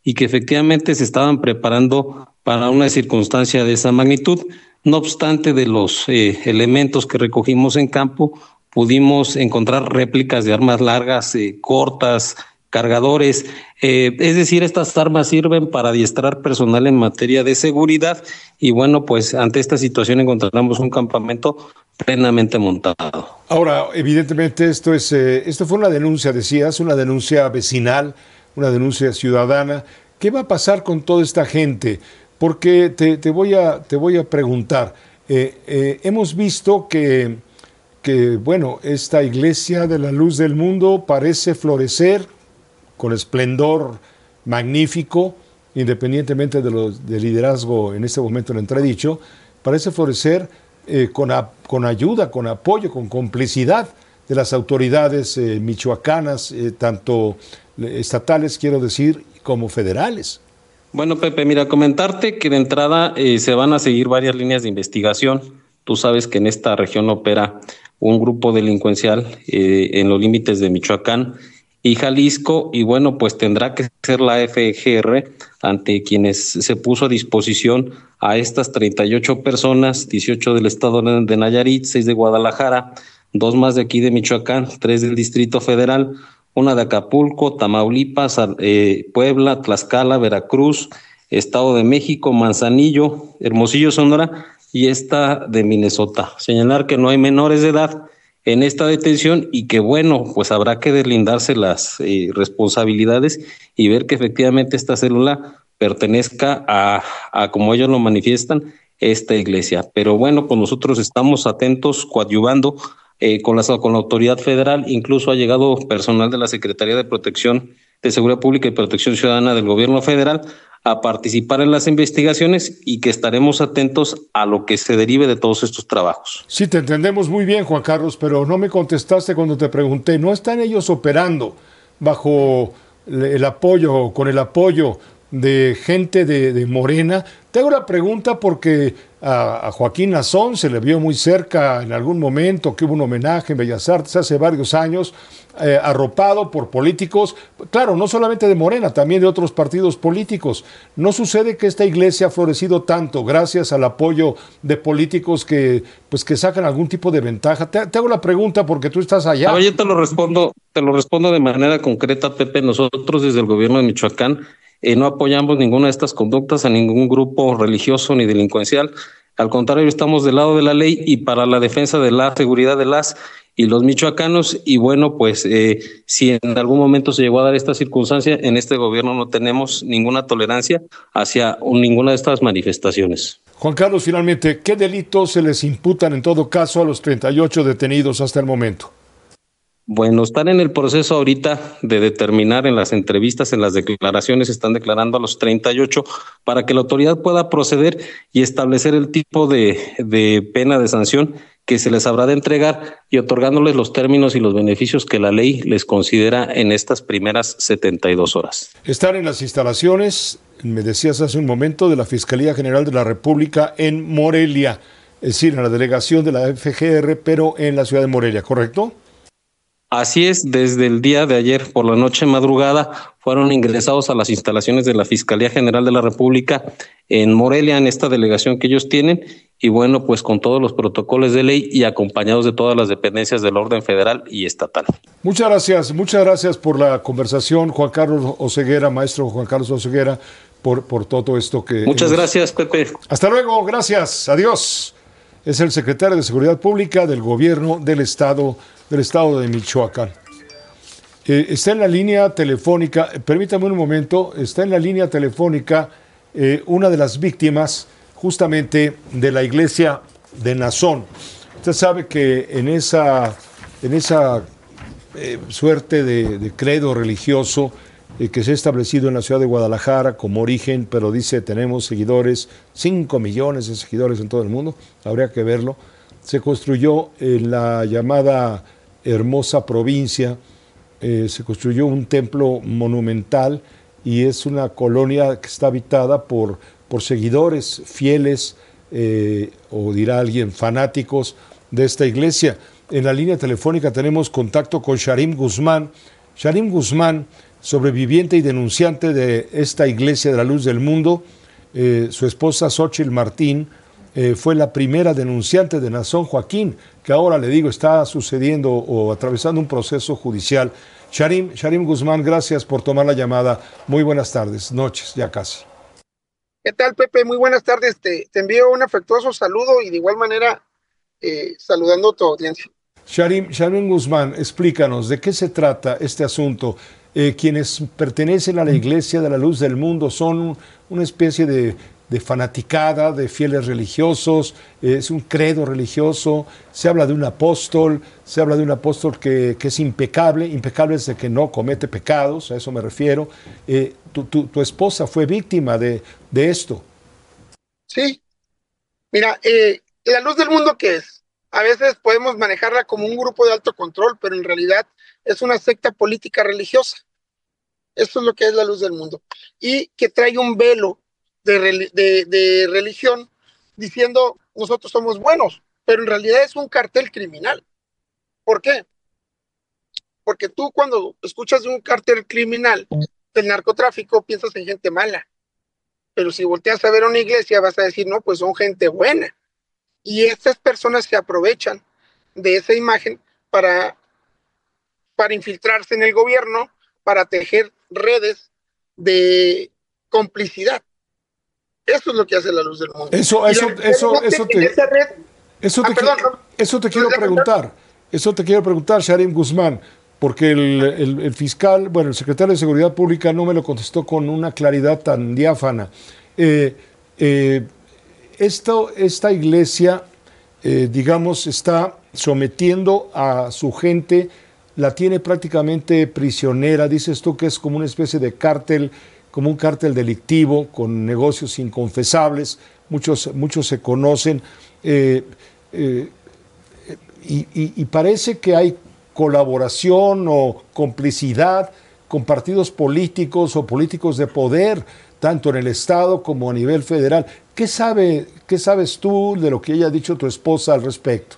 Speaker 22: y que efectivamente se estaban preparando para una circunstancia de esa magnitud. No obstante, de los eh, elementos que recogimos en campo, pudimos encontrar réplicas de armas largas, eh, cortas, cargadores, eh, es decir, estas armas sirven para adiestrar personal en materia de seguridad y bueno, pues ante esta situación encontramos un campamento plenamente montado.
Speaker 3: Ahora, evidentemente esto es, eh, esto fue una denuncia, decías, una denuncia vecinal, una denuncia ciudadana. ¿Qué va a pasar con toda esta gente? Porque te, te, voy, a, te voy a preguntar, eh, eh, hemos visto que, que, bueno, esta iglesia de la luz del mundo parece florecer con esplendor magnífico, independientemente de los, del liderazgo en este momento en entredicho, parece florecer eh, con, a, con ayuda, con apoyo, con complicidad de las autoridades eh, michoacanas, eh, tanto estatales, quiero decir, como federales.
Speaker 22: Bueno, Pepe, mira, comentarte que de entrada eh, se van a seguir varias líneas de investigación. Tú sabes que en esta región opera un grupo delincuencial eh, en los límites de Michoacán y Jalisco, y bueno, pues tendrá que ser la F G R ante quienes se puso a disposición a estas treinta y ocho personas, dieciocho del estado de Nayarit, seis de Guadalajara, dos más de aquí de Michoacán, tres del Distrito Federal, una de Acapulco, Tamaulipas, eh, Puebla, Tlaxcala, Veracruz, Estado de México, Manzanillo, Hermosillo, Sonora y esta de Minnesota. Señalar que no hay menores de edad en esta detención y que bueno, pues habrá que deslindarse las eh, responsabilidades y ver que efectivamente esta célula pertenezca a, a, como ellos lo manifiestan, esta iglesia. Pero bueno, pues nosotros estamos atentos, coadyuvando eh, con, las, con la autoridad federal, incluso ha llegado personal de la Secretaría de Protección de Seguridad Pública y Protección Ciudadana del Gobierno Federal a participar en las investigaciones y que estaremos atentos a lo que se derive de todos estos trabajos.
Speaker 3: Sí, te entendemos muy bien, Juan Carlos, pero no me contestaste cuando te pregunté. ¿No están ellos operando bajo el apoyo, con el apoyo de gente de, de Morena? Te hago la pregunta porque a, a Joaquín Nazón se le vio muy cerca en algún momento, que hubo un homenaje en Bellas Artes hace varios años, eh, arropado por políticos, claro, no solamente de Morena, también de otros partidos políticos. ¿No sucede que esta iglesia ha florecido tanto gracias al apoyo de políticos que, pues, que sacan algún tipo de ventaja? Te, te hago la pregunta porque tú estás allá.
Speaker 22: No, yo te lo respondo, te lo respondo de manera concreta, Pepe. Nosotros desde el gobierno de Michoacán Eh, no apoyamos ninguna de estas conductas a ningún grupo religioso ni delincuencial. Al contrario, estamos del lado de la ley y para la defensa de la seguridad de las y los michoacanos. Y bueno, pues eh, si en algún momento se llegó a dar esta circunstancia, en este gobierno no tenemos ninguna tolerancia hacia ninguna de estas manifestaciones.
Speaker 3: Juan Carlos, finalmente, ¿qué delitos se les imputan en todo caso a los treinta y ocho detenidos hasta el momento?
Speaker 22: Bueno, están en el proceso ahorita de determinar en las entrevistas, en las declaraciones, están declarando a los treinta y ocho para que la autoridad pueda proceder y establecer el tipo de, de pena de sanción que se les habrá de entregar y otorgándoles los términos y los beneficios que la ley les considera en estas primeras setenta y dos horas.
Speaker 3: Están en las instalaciones, me decías hace un momento, de la Fiscalía General de la República en Morelia, es decir, en la delegación de la F G R, pero en la ciudad de Morelia, ¿correcto?
Speaker 22: Así es, desde el día de ayer por la noche madrugada fueron ingresados a las instalaciones de la Fiscalía General de la República en Morelia, en esta delegación que ellos tienen, y bueno, pues con todos los protocolos de ley y acompañados de todas las dependencias del orden federal y estatal.
Speaker 3: Muchas gracias, muchas gracias por la conversación, Juan Carlos Oseguera, maestro Juan Carlos Oseguera, por, por todo esto que...
Speaker 22: Muchas hemos... gracias, Pepe.
Speaker 3: Hasta luego, gracias, adiós. Es el secretario de Seguridad Pública del Gobierno del Estado del estado de Michoacán. Eh, está en la línea telefónica, permítame un momento, está en la línea telefónica eh, una de las víctimas justamente de la iglesia de Nazón. Usted sabe que en esa, en esa eh, suerte de, de credo religioso eh, que se ha establecido en la ciudad de Guadalajara como origen, pero dice tenemos seguidores, cinco millones de seguidores en todo el mundo, habría que verlo. Se construyó en la llamada hermosa provincia, eh, se construyó un templo monumental y es una colonia que está habitada por, por seguidores fieles, eh, o dirá alguien, fanáticos de esta iglesia. En la línea telefónica tenemos contacto con Sharim Guzmán. Sharim Guzmán sobreviviente y denunciante de esta Iglesia de la Luz del Mundo. Eh, su esposa Xóchitl Martín eh, fue la primera denunciante de Nazón Joaquín, que ahora, le digo, está sucediendo o atravesando un proceso judicial. Sharim, Sharim Guzmán, gracias por tomar la llamada. Muy buenas tardes, noches, ya casi.
Speaker 1: ¿Qué tal, Pepe? Muy buenas tardes. Te, te envío un afectuoso saludo y de igual manera eh, saludando a tu audiencia.
Speaker 3: Sharim, Sharim Guzmán, explícanos, ¿de qué se trata este asunto? Eh, quienes pertenecen a la Iglesia de la Luz del Mundo son una especie de, de fanaticada, de fieles religiosos, eh, es un credo religioso, se habla de un apóstol, se habla de un apóstol que, que es impecable, impecable es de que no comete pecados, a eso me refiero. Eh, tu, tu, tu esposa fue víctima de, de esto.
Speaker 1: Sí, mira, eh, la Luz del Mundo, ¿qué es? A veces podemos manejarla como un grupo de alto control, pero en realidad es una secta política religiosa. Eso es lo que es la Luz del Mundo. Y que trae un velo de, de, de religión diciendo nosotros somos buenos, pero en realidad es un cartel criminal. ¿Por qué? Porque tú cuando escuchas de un cartel criminal del narcotráfico piensas en gente mala. Pero si volteas a ver una iglesia vas a decir, no, pues son gente buena. Y estas personas se aprovechan de esa imagen para, para infiltrarse en el gobierno, para tejer redes de complicidad. Eso es lo que hace la Luz del Mundo.
Speaker 3: Eso, eso, eso, eso te, red, eso te, ah, perdón, no, eso te quiero preguntar. Eso te quiero preguntar, Sharim Guzmán, porque el, el, el fiscal, bueno, el secretario de Seguridad Pública no me lo contestó con una claridad tan diáfana. Eh, eh, Esto, esta iglesia, eh, digamos, está sometiendo a su gente, la tiene prácticamente prisionera. Dices tú que es como una especie de cártel, como un cártel delictivo con negocios inconfesables, muchos, muchos se conocen, eh, eh, y, y, y parece que hay colaboración o complicidad con partidos políticos o políticos de poder, tanto en el Estado como a nivel federal. ¿Qué sabe, qué sabes tú de lo que ella ha dicho tu esposa al respecto?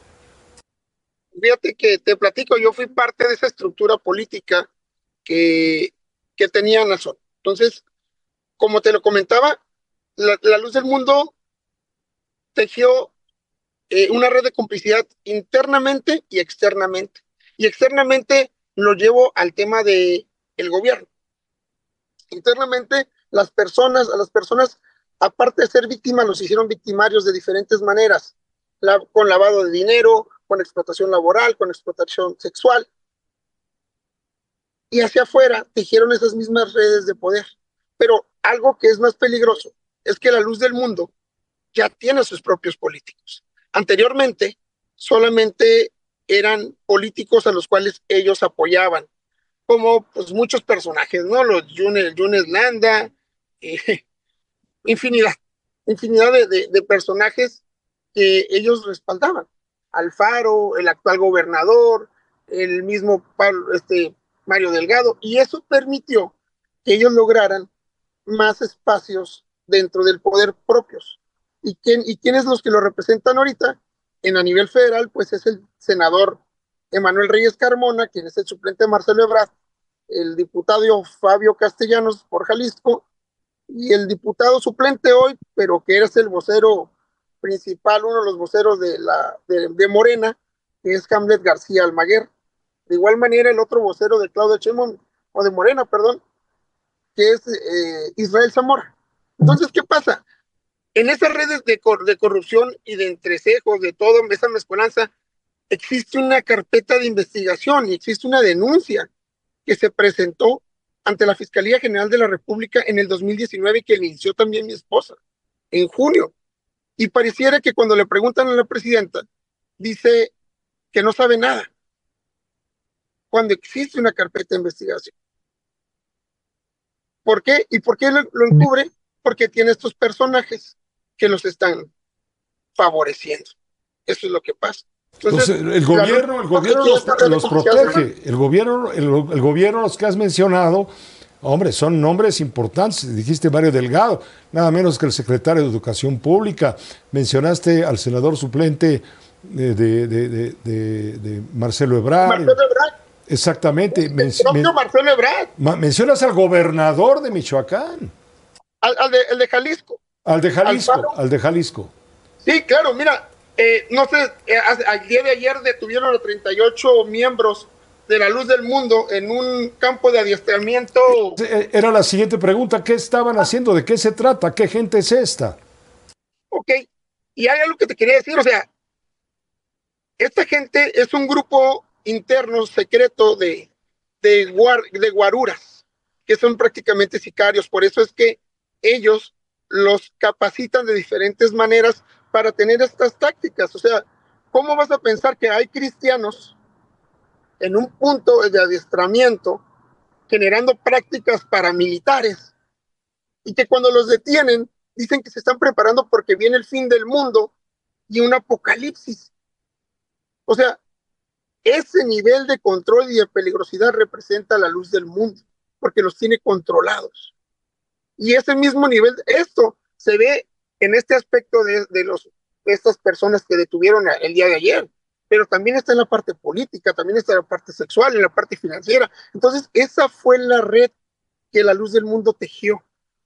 Speaker 1: Fíjate que te platico, yo fui parte de esa estructura política que, que tenía Nazón. Entonces, como te lo comentaba, la, la Luz del Mundo tejió eh, una red de complicidad internamente y externamente. Y externamente lo llevo al tema de el gobierno. Internamente, las personas, a las personas, aparte de ser víctimas, los hicieron victimarios de diferentes maneras, la, con lavado de dinero, con explotación laboral, con explotación sexual. Y hacia afuera tejieron esas mismas redes de poder. Pero algo que es más peligroso es que la Luz del Mundo ya tiene sus propios políticos. Anteriormente, solamente eran políticos a los cuales ellos apoyaban, como pues muchos personajes, ¿no? Los Yunes, Yunes Landa, eh, infinidad, infinidad de, de, de personajes que ellos respaldaban. Alfaro, el actual gobernador, el mismo Pablo, este, Mario Delgado, y eso permitió que ellos lograran más espacios dentro del poder propios. ¿Y, quién, y quiénes los que lo representan ahorita? En a nivel federal, pues es el senador Emanuel Reyes Carmona, quien es el suplente de Marcelo Ebrard, el diputado Fabio Castellanos por Jalisco, y el diputado suplente hoy, pero que era el vocero principal, uno de los voceros de, la, de, de Morena, que es Hamlet García Almaguer. De igual manera, el otro vocero de Claudia Sheinbaum, o de Morena, perdón, que es eh, Israel Zamora. Entonces, ¿qué pasa? En esas redes de, cor de corrupción y de entrecejos, de todo, esa mezcolanza, existe una carpeta de investigación y existe una denuncia que se presentó ante la Fiscalía General de la República en el dos mil diecinueve, que le inició también mi esposa, en junio. Y pareciera que cuando le preguntan a la presidenta, dice que no sabe nada, cuando existe una carpeta de investigación. ¿Por qué? ¿Y por qué lo, lo encubre? Porque tiene estos personajes que los están favoreciendo. Eso es lo que pasa. Entonces,
Speaker 3: Entonces el gobierno, el gobierno los, los protege. El gobierno, el, el gobierno, los que has mencionado, hombre, son nombres importantes. Dijiste Mario Delgado, nada menos que el secretario de Educación Pública. Mencionaste al senador suplente de, de, de, de, de, de Marcelo Ebrard.
Speaker 1: Marcelo Ebrard.
Speaker 3: Exactamente. Men
Speaker 1: el propio men Marcelo Ebrard.
Speaker 3: Mencionas al gobernador de Michoacán.
Speaker 1: Al, al, de, el de Jalisco.
Speaker 3: Al de Jalisco, al, al de Jalisco.
Speaker 1: Sí, claro, mira, eh, no sé, eh, al día de ayer detuvieron a treinta y ocho miembros de la Luz del Mundo en un campo de adiestramiento.
Speaker 3: Era la siguiente pregunta, ¿qué estaban haciendo? ¿De qué se trata? ¿Qué gente es esta?
Speaker 1: Ok, y hay algo que te quería decir, o sea, esta gente es un grupo interno secreto de, de, guar, de guaruras, que son prácticamente sicarios, por eso es que ellos los capacitan de diferentes maneras para tener estas tácticas. O sea, ¿cómo vas a pensar que hay cristianos en un punto de adiestramiento generando prácticas paramilitares y que cuando los detienen dicen que se están preparando porque viene el fin del mundo y un apocalipsis? O sea, ese nivel de control y de peligrosidad representa la Luz del Mundo, porque los tiene controlados. Y ese mismo nivel, esto se ve en este aspecto de, de, los, de estas personas que detuvieron el día de ayer, pero también está en la parte política, también está en la parte sexual, en la parte financiera. Entonces, esa fue la red que la Luz del Mundo tejió.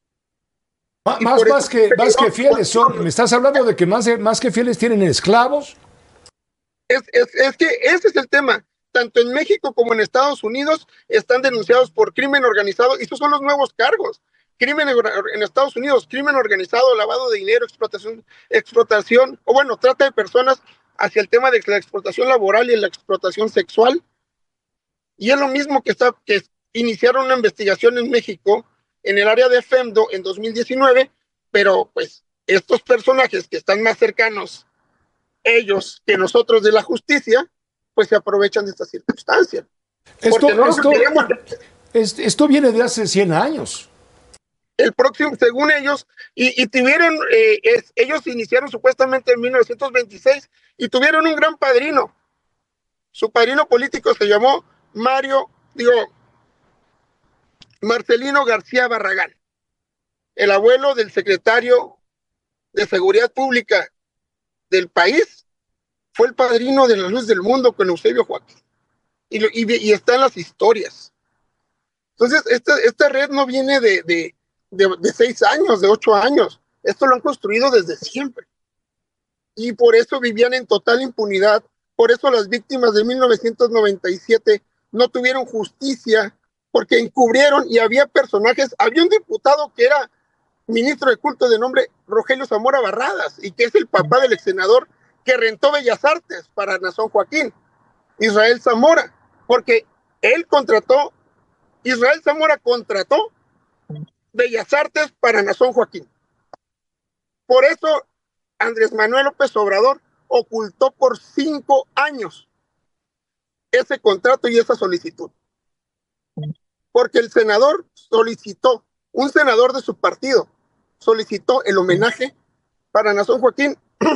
Speaker 3: Más, más, más, que, más que fieles, son, ¿me estás hablando de que más, más que fieles tienen esclavos?
Speaker 1: Es, es, es que ese es el tema. Tanto en México como en Estados Unidos están denunciados por crimen organizado, y estos son los nuevos cargos. Crimen en Estados Unidos, crimen organizado, lavado de dinero, explotación, explotación, o bueno, trata de personas hacia el tema de la explotación laboral y la explotación sexual. Y es lo mismo que, está, que iniciaron una investigación en México, en el área de FEMDO en dos mil diecinueve, pero pues estos personajes que están más cercanos, ellos, que nosotros de la justicia, pues se aprovechan de esta circunstancia.
Speaker 3: Esto, no esto, es, esto viene de hace cien años.
Speaker 1: El próximo, según ellos, y, y tuvieron, eh, es, ellos iniciaron supuestamente en mil novecientos veintiséis y tuvieron un gran padrino. Su padrino político se llamó Mario, digo, Marcelino García Barragán, el abuelo del secretario de Seguridad Pública del país, fue el padrino de la Luz del Mundo con Eusebio Joaquín. Y, lo, y, y está en las historias. Entonces, esta, esta red no viene de, de, de, de seis años, de ocho años. Esto lo han construido desde siempre. Y por eso vivían en total impunidad. Por eso las víctimas de mil novecientos noventa y siete no tuvieron justicia, porque encubrieron, y había personajes, había un diputado que era ministro de culto de nombre Rogelio Zamora Barradas, y que es el papá del ex senador que rentó Bellas Artes para Nazón Joaquín, Israel Zamora, porque él contrató, Israel Zamora contrató Bellas Artes para Nazón Joaquín. Por eso Andrés Manuel López Obrador ocultó por cinco años ese contrato y esa solicitud. Porque el senador solicitó, un senador de su partido, solicitó el homenaje para Nazón Joaquín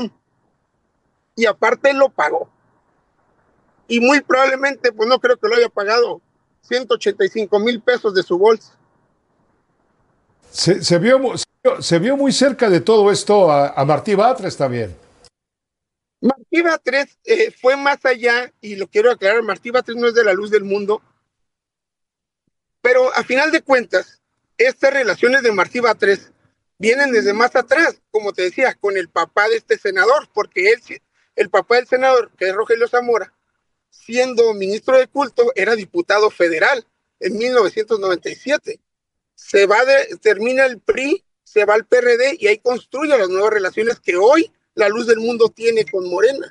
Speaker 1: y aparte lo pagó. Y muy probablemente, pues no creo que lo haya pagado, ciento ochenta y cinco mil pesos de su bolsa.
Speaker 3: Se, se, vio, se, se vio muy cerca de todo esto a, a Martí Batres también.
Speaker 1: Martí Batres eh, fue más allá, y lo quiero aclarar, Martí Batres no es de la Luz del Mundo, pero a final de cuentas, estas relaciones de Martí Batres vienen desde más atrás, como te decía, con el papá de este senador, porque él, el papá del senador, que es Rogelio Zamora, siendo ministro de culto, era diputado federal en mil novecientos noventa y siete. Se va de, termina el P R I, se va al P R D y ahí construye las nuevas relaciones que hoy la Luz del Mundo tiene con Morena.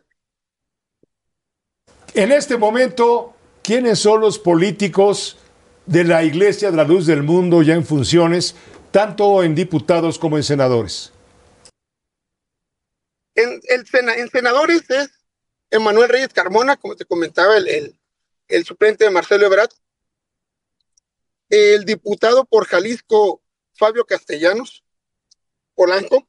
Speaker 3: En este momento, ¿quiénes son los políticos de la Iglesia de la Luz del Mundo ya en funciones, tanto en diputados como en senadores?
Speaker 1: En, el, en senadores es Emanuel Reyes Carmona, como te comentaba, el, el, el suplente de Marcelo Ebrard. El diputado por Jalisco, Fabio Castellanos Polanco.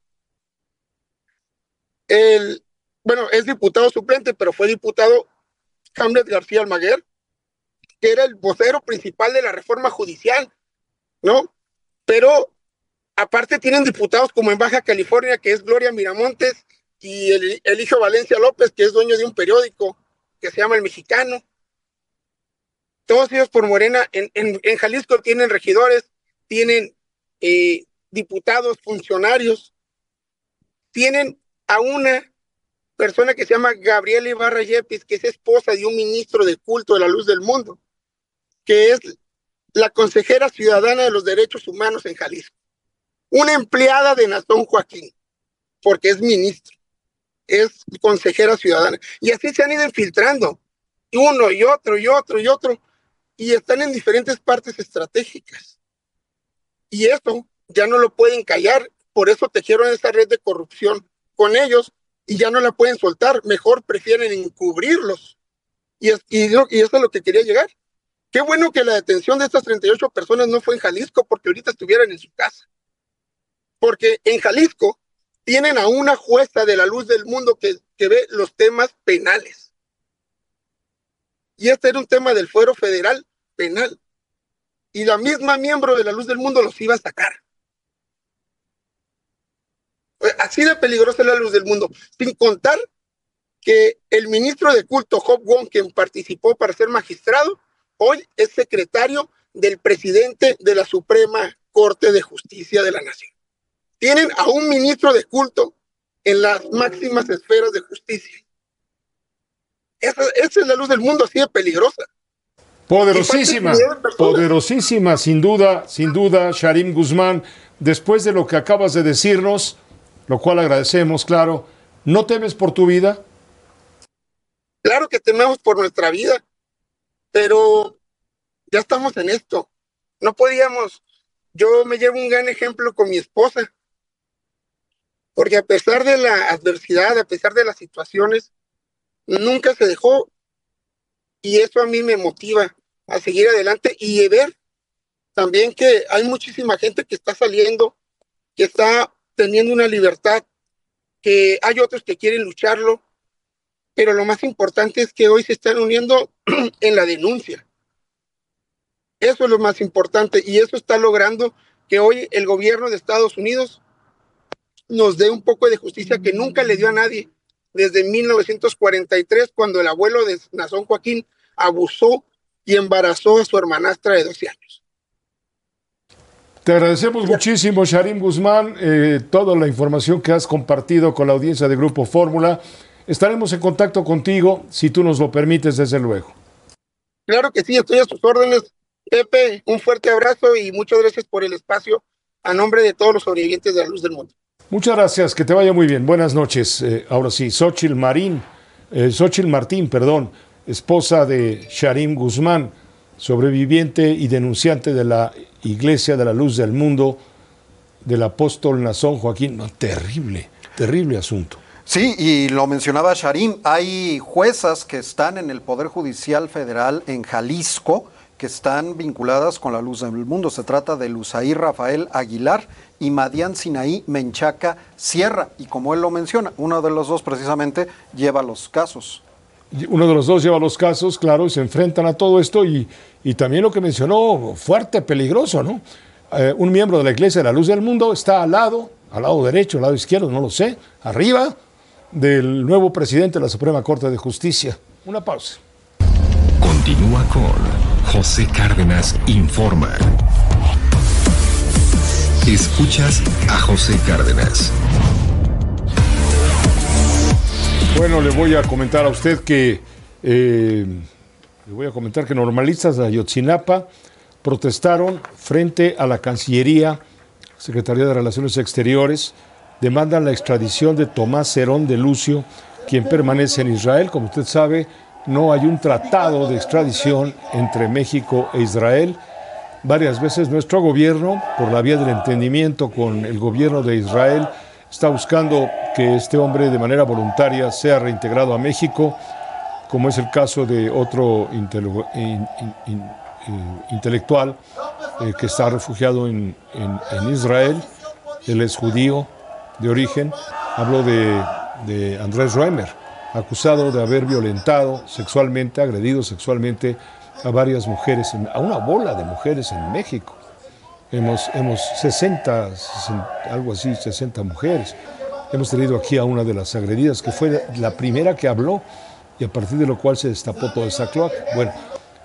Speaker 1: El, bueno, es diputado suplente, pero fue diputado Hamlet García Almaguer, que era el vocero principal de la reforma judicial, ¿no? Pero aparte tienen diputados como en Baja California, que es Gloria Miramontes, y el, el hijo Valencia López, que es dueño de un periódico que se llama El Mexicano. todos ellos por Morena. En, en, en Jalisco tienen regidores, tienen eh, diputados, funcionarios, tienen a una persona que se llama Gabriela Ibarra Yepes, que es esposa de un ministro de culto de la Luz del Mundo, que es la consejera ciudadana de los derechos humanos en Jalisco, una empleada de Nazón Joaquín, porque es ministro, es consejera ciudadana, y así se han ido infiltrando, uno y otro y otro y otro, y están en diferentes partes estratégicas, y eso ya no lo pueden callar, por eso tejieron esa red de corrupción con ellos, y ya no la pueden soltar, mejor prefieren encubrirlos, y, es, y, y eso es lo que quería llegar. Qué bueno que la detención de estas treinta y ocho personas no fue en Jalisco, porque ahorita estuvieran en su casa. Porque en Jalisco tienen a una jueza de la Luz del Mundo que, que ve los temas penales. Y este era un tema del fuero federal penal. Y la misma miembro de la Luz del Mundo los iba a sacar. Así de peligrosa es la Luz del Mundo. Sin contar que el ministro de culto, Job Wong, quien participó para ser magistrado, hoy es secretario del presidente de la Suprema Corte de Justicia de la Nación. Tienen a un ministro de culto en las máximas esferas de justicia. Esa, esa es la Luz del Mundo, así de peligrosa.
Speaker 3: Poderosísima, poderosísima, sin duda, sin duda, Sharim Guzmán. Después de lo que acabas de decirnos, lo cual agradecemos, claro, ¿no temes por tu vida?
Speaker 1: Claro que tememos por nuestra vida, pero ya estamos en esto. No podíamos, yo me llevo un gran ejemplo con mi esposa, porque a pesar de la adversidad, a pesar de las situaciones, nunca se dejó, y eso a mí me motiva a seguir adelante y ver también que hay muchísima gente que está saliendo, que está teniendo una libertad, que hay otros que quieren lucharlo, pero lo más importante es que hoy se están uniendo en la denuncia. Eso es lo más importante, y eso está logrando que hoy el gobierno de Estados Unidos nos dé un poco de justicia que nunca le dio a nadie desde mil novecientos cuarenta y tres, cuando el abuelo de Nazón Joaquín abusó y embarazó a su hermanastra de doce años.
Speaker 3: Te agradecemos muchísimo, Sharim Guzmán, eh, toda la información que has compartido con la audiencia de Grupo Fórmula. Estaremos en contacto contigo, si tú nos lo permites, desde luego.
Speaker 1: Claro que sí, estoy a sus órdenes. Pepe, un fuerte abrazo y muchas gracias por el espacio a nombre de todos los sobrevivientes de la Luz del Mundo.
Speaker 3: Muchas gracias, que te vaya muy bien. Buenas noches. Eh, ahora sí, Xochitl Marín, eh, Xochitl Martín, perdón, esposa de Sharim Guzmán, sobreviviente y denunciante de la Iglesia de la Luz del Mundo, del apóstol Nazón Joaquín. No, terrible, terrible asunto.
Speaker 6: Sí, y lo mencionaba Sharim, hay juezas que están en el Poder Judicial Federal en Jalisco que están vinculadas con la Luz del Mundo. Se trata de Luzaí Rafael Aguilar y Madian Sinaí Menchaca Sierra, y como él lo menciona, uno de los dos precisamente lleva los casos.
Speaker 3: Uno de los dos lleva los casos, claro, y se enfrentan a todo esto, y, y también lo que mencionó, fuerte, peligroso, ¿no? Eh, un miembro de la Iglesia de la Luz del Mundo está al lado, al lado derecho, al lado izquierdo, no lo sé, arriba del nuevo presidente de la Suprema Corte de Justicia. Una pausa.
Speaker 2: Continúa con José Cárdenas Informa. Escuchas a José Cárdenas.
Speaker 3: Bueno, le voy a comentar a usted que eh, le voy a comentar que normalistas de Ayotzinapa protestaron frente a la Cancillería, Secretaría de Relaciones Exteriores, demandan la extradición de Tomás Cerón de Lucio, quien permanece en Israel. Como usted sabe, no hay un tratado de extradición entre México e Israel. Varias veces nuestro gobierno, por la vía del entendimiento con el gobierno de Israel, está buscando que este hombre de manera voluntaria sea reintegrado a México, como es el caso de otro intele- in, in, in, in, intelectual eh, que está refugiado en, en, en Israel. Él es judío de origen. Hablo de, de Andrés Roemer, acusado de haber violentado sexualmente, agredido sexualmente a varias mujeres, a una bola de mujeres en México. Hemos, hemos sesenta, sesenta, algo así, sesenta mujeres. Hemos tenido aquí a una de las agredidas, que fue la primera que habló, y a partir de lo cual se destapó toda esa cloaca. Bueno,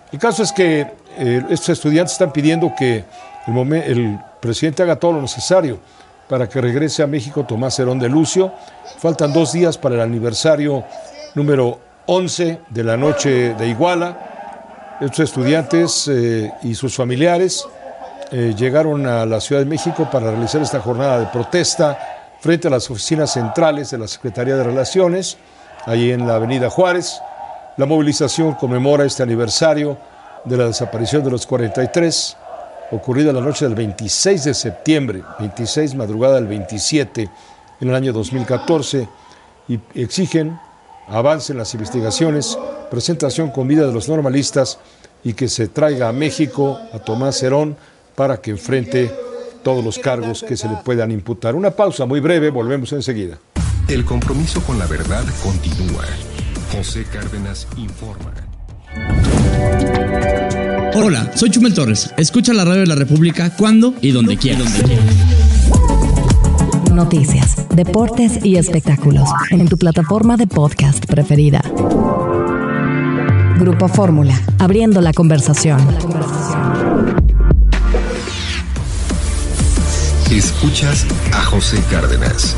Speaker 3: El caso es que eh, estos estudiantes están pidiendo que el, momen- el presidente haga todo lo necesario para que regrese a México Tomás Herón de Lucio. Faltan dos días para el aniversario número once de la noche de Iguala. Estos estudiantes eh, y sus familiares eh, llegaron a la Ciudad de México para realizar esta jornada de protesta frente a las oficinas centrales de la Secretaría de Relaciones, allí en la Avenida Juárez. La movilización conmemora este aniversario de la desaparición de los cuarenta y tres, ocurrida la noche del veintiséis de septiembre, veintiséis madrugada del veintisiete, en el año dos mil catorce, y exigen avance en las investigaciones, presentación con vida de los normalistas y que se traiga a México a Tomás Herón para que enfrente todos los cargos que se le puedan imputar. Una pausa muy breve, volvemos enseguida.
Speaker 2: El compromiso con la verdad continúa. José Cárdenas informa.
Speaker 4: Hola, soy Chumel Torres. Escucha la radio de la República cuando y donde quieras.
Speaker 5: Noticias, deportes y espectáculos en tu plataforma de podcast preferida. Grupo Fórmula, abriendo la conversación.
Speaker 2: Escuchas a José Cárdenas.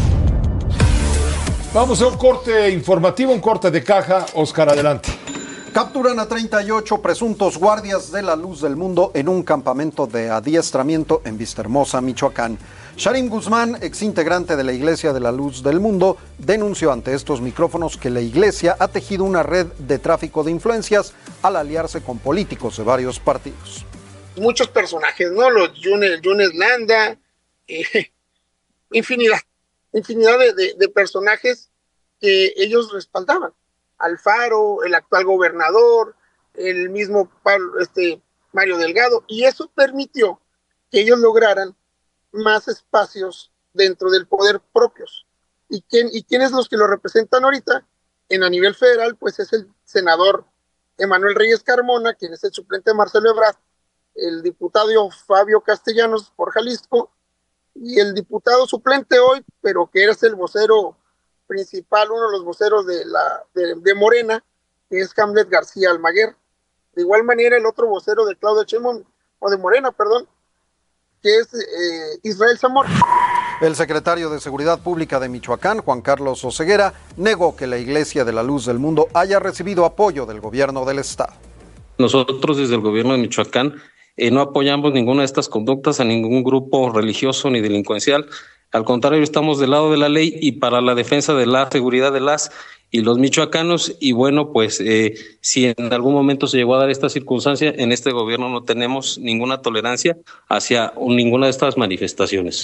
Speaker 3: Vamos a un corte informativo, un corte de caja. Oscar, adelante.
Speaker 6: Capturan a treinta y ocho presuntos guardias de la luz del mundo en un campamento de adiestramiento en Vistahermosa, Michoacán. Sharim Guzmán, exintegrante de la Iglesia de la Luz del Mundo, denunció ante estos micrófonos que la Iglesia ha tejido una red de tráfico de influencias al aliarse con políticos de varios partidos.
Speaker 1: Muchos personajes, ¿no? Los Yunes, Yunes Landa, eh, infinidad, infinidad de, de, de personajes que ellos respaldaban. Alfaro, el actual gobernador, el mismo Pablo, este, Mario Delgado, y eso permitió que ellos lograran más espacios dentro del poder propios. ¿Y quién, y quiénes los que lo representan ahorita? En a nivel federal, pues es el senador Emanuel Reyes Carmona, quien es el suplente de Marcelo Ebrard, el diputado Fabio Castellanos por Jalisco, y el diputado suplente hoy, pero que eres el vocero principal, uno de los voceros de, la, de, de Morena, que es Hamlet García Almaguer. De igual manera, el otro vocero de Claudia Sheinbaum, o de Morena, perdón, que es eh, Israel Zamora.
Speaker 6: El secretario de Seguridad Pública de Michoacán, Juan Carlos Oseguera, negó que la Iglesia de la Luz del Mundo haya recibido apoyo del gobierno del estado.
Speaker 22: Nosotros desde el gobierno de Michoacán eh, no apoyamos ninguna de estas conductas a ningún grupo religioso ni delincuencial. Al contrario, estamos del lado de la ley y para la defensa de la seguridad de las y los michoacanos. Y bueno, pues eh, si en algún momento se llegó a dar esta circunstancia, en este gobierno no tenemos ninguna tolerancia hacia ninguna de estas manifestaciones.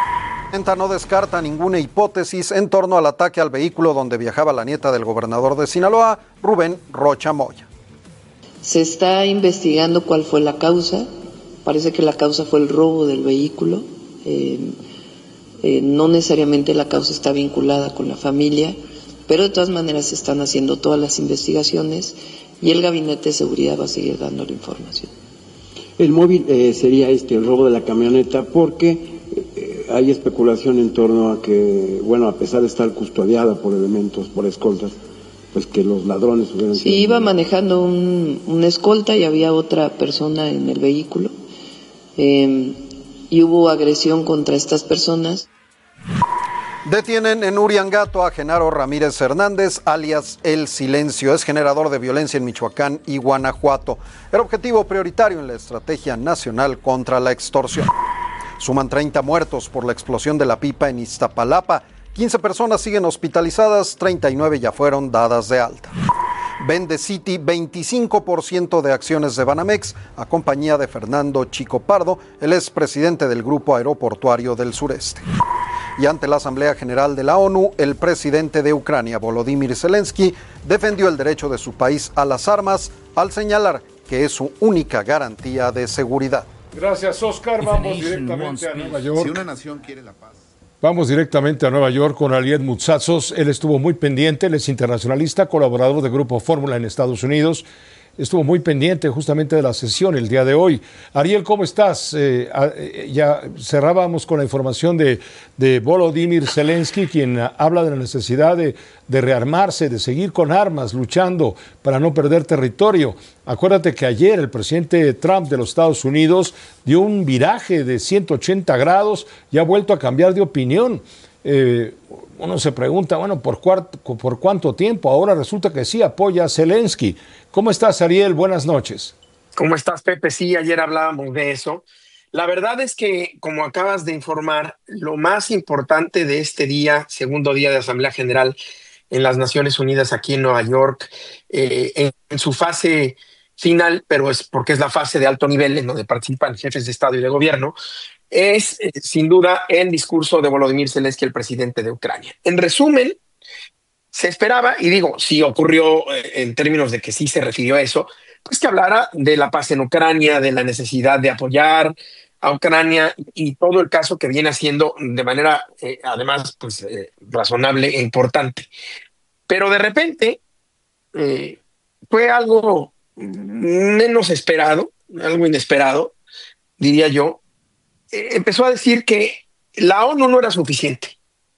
Speaker 6: No descarta ninguna hipótesis en torno al ataque al vehículo donde viajaba la nieta del gobernador de Sinaloa, Rubén Rocha Moya.
Speaker 7: Se está investigando cuál fue la causa. Parece que la causa fue el robo del vehículo. Eh, eh, no necesariamente la causa está vinculada con la familia, pero de todas maneras se están haciendo todas las investigaciones y el Gabinete de Seguridad va a seguir dando la información.
Speaker 8: El móvil eh, sería este, el robo de la camioneta, porque eh, hay especulación en torno a que, bueno, a pesar de estar custodiada por elementos, por escoltas, pues que los ladrones hubieran sido...
Speaker 7: Sí, iba manejando un, una escolta y había otra persona en el vehículo, eh, y hubo agresión contra estas personas.
Speaker 6: Detienen en Uriangato a Genaro Ramírez Hernández, alias El Silencio. Es generador de violencia en Michoacán y Guanajuato. Era objetivo prioritario en la estrategia nacional contra la extorsión. Suman treinta muertos por la explosión de la pipa en Iztapalapa. quince personas siguen hospitalizadas, treinta y nueve ya fueron dadas de alta. Vende City veinticinco por ciento de acciones de Banamex a compañía de Fernando Chico Pardo, el expresidente del Grupo Aeroportuario del Sureste. Y ante la Asamblea General de la ONU, el presidente de Ucrania, Volodymyr Zelensky, defendió el derecho de su país a las armas al señalar que es su única garantía de seguridad.
Speaker 3: Gracias, Oscar. Vamos directamente a Nueva York.
Speaker 23: Si una nación quiere la paz.
Speaker 3: Vamos directamente a Nueva York con Aliet Mutsatsos. Él estuvo muy pendiente, él es internacionalista, colaborador de Grupo Fórmula en Estados Unidos. estuvo muy pendiente justamente de la sesión el día de hoy. Ariel, ¿cómo estás? Eh, eh, ya cerrábamos con la información de, de Volodymyr Zelensky, quien habla de la necesidad de, de rearmarse, de seguir con armas, luchando para no perder territorio. Acuérdate que ayer el presidente Trump de los Estados Unidos dio un viraje de ciento ochenta grados y ha vuelto a cambiar de opinión. Eh, uno se pregunta, bueno, ¿por, cuart- ¿por cuánto tiempo? Ahora resulta que sí apoya a Zelensky. ¿Cómo estás, Ariel? Buenas noches.
Speaker 9: ¿Cómo estás, Pepe? Sí, ayer hablábamos de eso. La verdad es que, como acabas de informar, lo más importante de este día, segundo día de Asamblea General en las Naciones Unidas aquí en Nueva York, eh, en, en su fase final, pero es porque es la fase de alto nivel en donde participan jefes de Estado y de Gobierno, es eh, sin duda el discurso de Volodymyr Zelensky, el presidente de Ucrania. En resumen, se esperaba, y digo, sí ocurrió eh, en términos de que sí se refirió a eso, pues que hablara de la paz en Ucrania, de la necesidad de apoyar a Ucrania y todo el caso que viene haciendo de manera, eh, además, pues eh, razonable e importante. Pero de repente eh, fue algo menos esperado, algo inesperado, diría yo. Eh, empezó a decir que la ONU no era suficiente,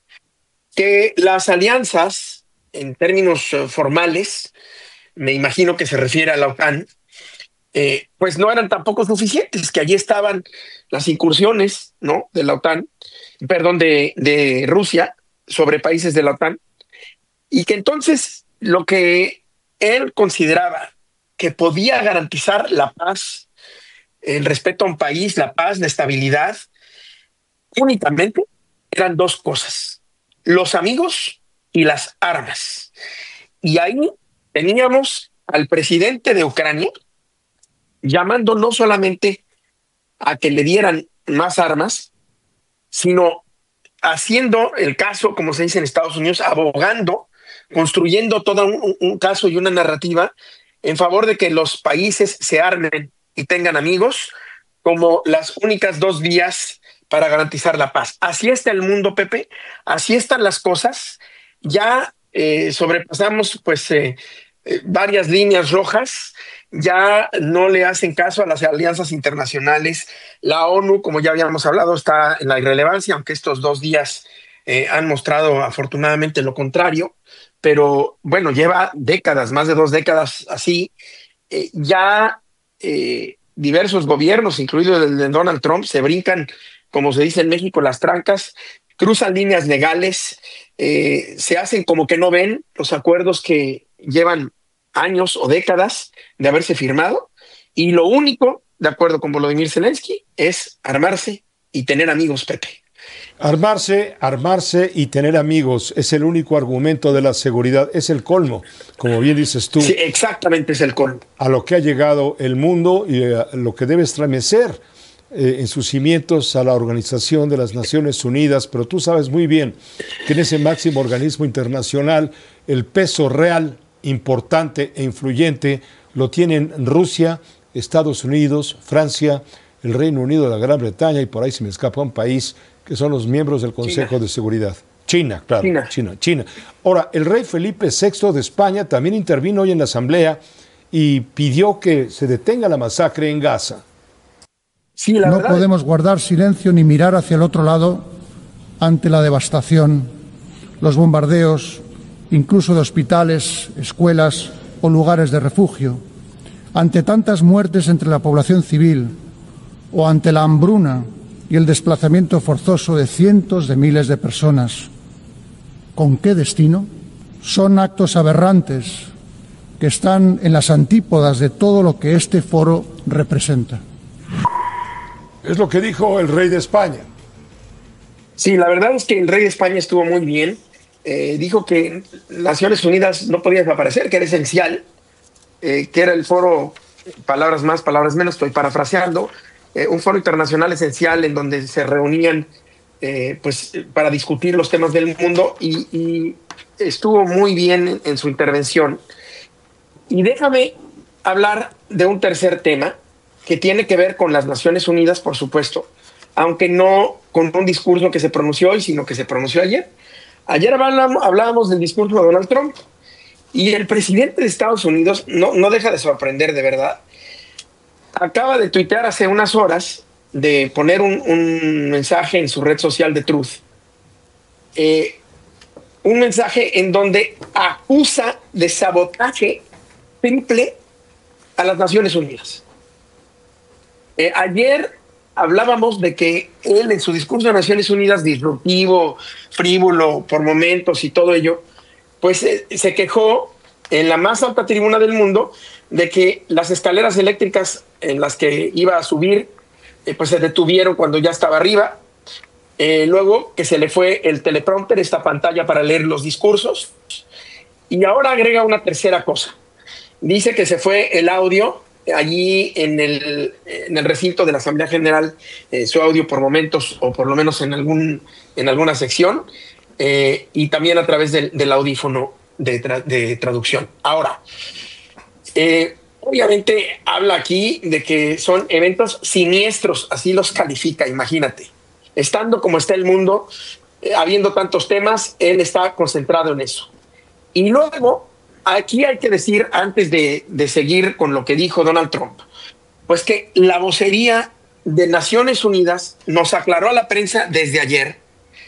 Speaker 9: que las alianzas, en términos eh, formales, me imagino que se refiere a la OTAN, eh, pues no eran tampoco suficientes, que allí estaban las incursiones, ¿no?, de la OTAN, perdón, de, de Rusia sobre países de la OTAN, y que entonces lo que él consideraba que podía garantizar la paz, el respeto a un país, la paz, la estabilidad, únicamente eran dos cosas: los amigos y las armas. Y ahí teníamos al presidente de Ucrania llamando no solamente a que le dieran más armas, sino haciendo el caso, como se dice en Estados Unidos, abogando, construyendo todo un, un caso y una narrativa en favor de que los países se armen y tengan amigos como las únicas dos vías para garantizar la paz. Así está el mundo, Pepe, así están las cosas. Ya eh, sobrepasamos pues eh, eh, varias líneas rojas, ya no le hacen caso a las alianzas internacionales. La ONU, como ya habíamos hablado, está en la irrelevancia, aunque estos dos días eh, han mostrado afortunadamente lo contrario, pero bueno, lleva décadas, más de dos décadas así. Eh, ya eh, diversos gobiernos, incluido el de Donald Trump, se brincan, como se dice en México, las trancas, cruzan líneas legales, eh, se hacen como que no ven los acuerdos que llevan años o décadas de haberse firmado, y lo único, de acuerdo con Volodymyr Zelensky, es armarse y tener amigos, Pepe.
Speaker 3: Armarse, armarse y tener amigos es el único argumento de la seguridad, es el colmo, como bien dices tú.
Speaker 9: Sí, exactamente, es el colmo.
Speaker 3: A lo que ha llegado el mundo y a lo que debe estremecer eh, en sus cimientos a la Organización de las Naciones Unidas, pero tú sabes muy bien que en ese máximo organismo internacional el peso real, importante e influyente lo tienen Rusia, Estados Unidos, Francia, el Reino Unido de la Gran Bretaña y por ahí se me escapa un país que son los miembros del Consejo China. de Seguridad. China, claro, China. China, China. Ahora, el rey Felipe sexto de España también intervino hoy en la Asamblea y pidió que se detenga la masacre en Gaza.
Speaker 9: Sí, la
Speaker 10: no
Speaker 9: verdad.
Speaker 10: podemos guardar silencio ni mirar hacia el otro lado ante la devastación, los bombardeos, incluso de hospitales, escuelas o lugares de refugio, ante tantas muertes entre la población civil o ante la hambruna y el desplazamiento forzoso de cientos de miles de personas. ¿Con qué destino? Son actos aberrantes que están en las antípodas de todo lo que este foro representa.
Speaker 3: Es lo que dijo el rey de España.
Speaker 9: Sí, la verdad es que el rey de España estuvo muy bien. Eh, dijo que Naciones Unidas no podía desaparecer, que era esencial, eh, que era el foro, palabras más, palabras menos, estoy parafraseando, eh, un foro internacional esencial en donde se reunían eh, pues, para discutir los temas del mundo, y, y estuvo muy bien en, en su intervención. Y déjame hablar de un tercer tema que tiene que ver con las Naciones Unidas, por supuesto, aunque no con un discurso que se pronunció hoy, sino que se pronunció ayer. Ayer hablábamos, hablábamos del discurso de Donald Trump, Y el presidente de Estados Unidos no, no deja de sorprender, de verdad. Acaba de tuitear hace unas horas, de poner un, un mensaje en su red social de Truth. Eh, un mensaje en donde acusa de sabotaje triple a las Naciones Unidas. Eh, ayer hablábamos de que él en su discurso de Naciones Unidas, disruptivo, frívolo por momentos y todo ello, pues eh, se quejó en la más alta tribuna del mundo de que las escaleras eléctricas en las que iba a subir eh, pues se detuvieron cuando ya estaba arriba. Eh, luego que se le fue el teleprompter, esta pantalla para leer los discursos, y ahora agrega una tercera cosa. Dice que se fue el audio allí en el, en el recinto de la Asamblea General, eh, su audio por momentos, o por lo menos en, algún, en alguna sección, eh, y también a través del, del audífono de, tra de traducción. Ahora, eh, obviamente habla aquí de que son eventos siniestros, así los califica, imagínate. Estando como está el mundo, eh, habiendo tantos temas, él está concentrado en eso. Y luego, aquí hay que decir, antes de, de seguir con lo que dijo Donald Trump, pues que la vocería de Naciones Unidas nos aclaró a la prensa desde ayer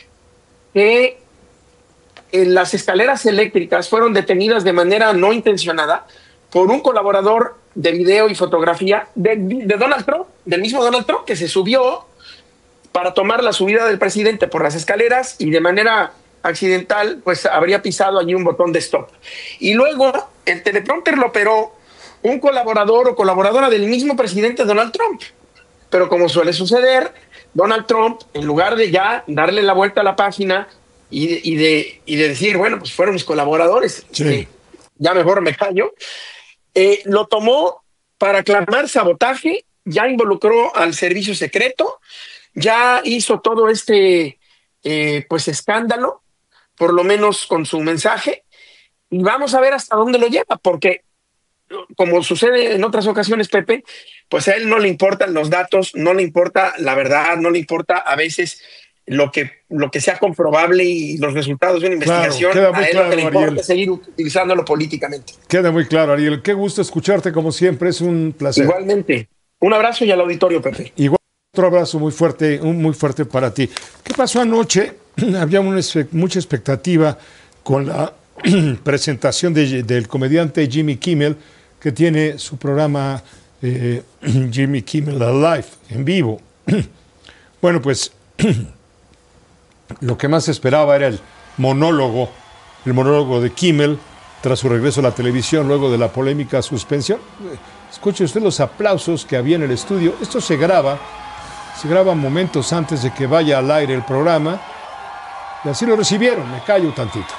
Speaker 9: que en las escaleras eléctricas fueron detenidas de manera no intencionada por un colaborador de video y fotografía de, de Donald Trump, del mismo Donald Trump, que se subió para tomar la subida del presidente por las escaleras y de manera accidental pues habría pisado allí un botón de stop. Y luego el teleprompter lo operó un colaborador o colaboradora del mismo presidente Donald Trump. Pero como suele suceder, Donald Trump, en lugar de ya darle la vuelta a la página y de, y de, y de decir, bueno, pues fueron mis colaboradores, sí. eh, ya mejor me callo, eh, lo tomó para clamar sabotaje, ya involucró al servicio secreto, ya hizo todo este eh, pues escándalo, por lo menos con su mensaje, y vamos a ver hasta dónde lo lleva, porque como sucede en otras ocasiones, Pepe, pues a él no le importan los datos, no le importa la verdad, no le importa a veces lo que, lo que sea comprobable y los resultados de una investigación.
Speaker 3: Claro, queda muy
Speaker 9: a él
Speaker 3: claro,
Speaker 9: lo que le importa
Speaker 3: Ariel.
Speaker 9: es seguir utilizándolo políticamente.
Speaker 3: Queda muy claro, Ariel. Qué gusto escucharte como siempre, es un placer.
Speaker 9: Igualmente. Un abrazo y al auditorio, Pepe.
Speaker 3: Igual, otro abrazo muy fuerte, un muy fuerte para ti. ¿Qué pasó anoche? Había una, mucha expectativa con la presentación de, del comediante Jimmy Kimmel, que tiene su programa eh, Jimmy Kimmel Live, en vivo. Bueno, pues lo que más esperaba era el monólogo, el monólogo de Kimmel tras su regreso a la televisión luego de la polémica suspensión. Escuche usted los aplausos que había en el estudio. Esto se graba, se graba momentos antes de que vaya al aire el programa, y así lo recibieron. Me callo tantito.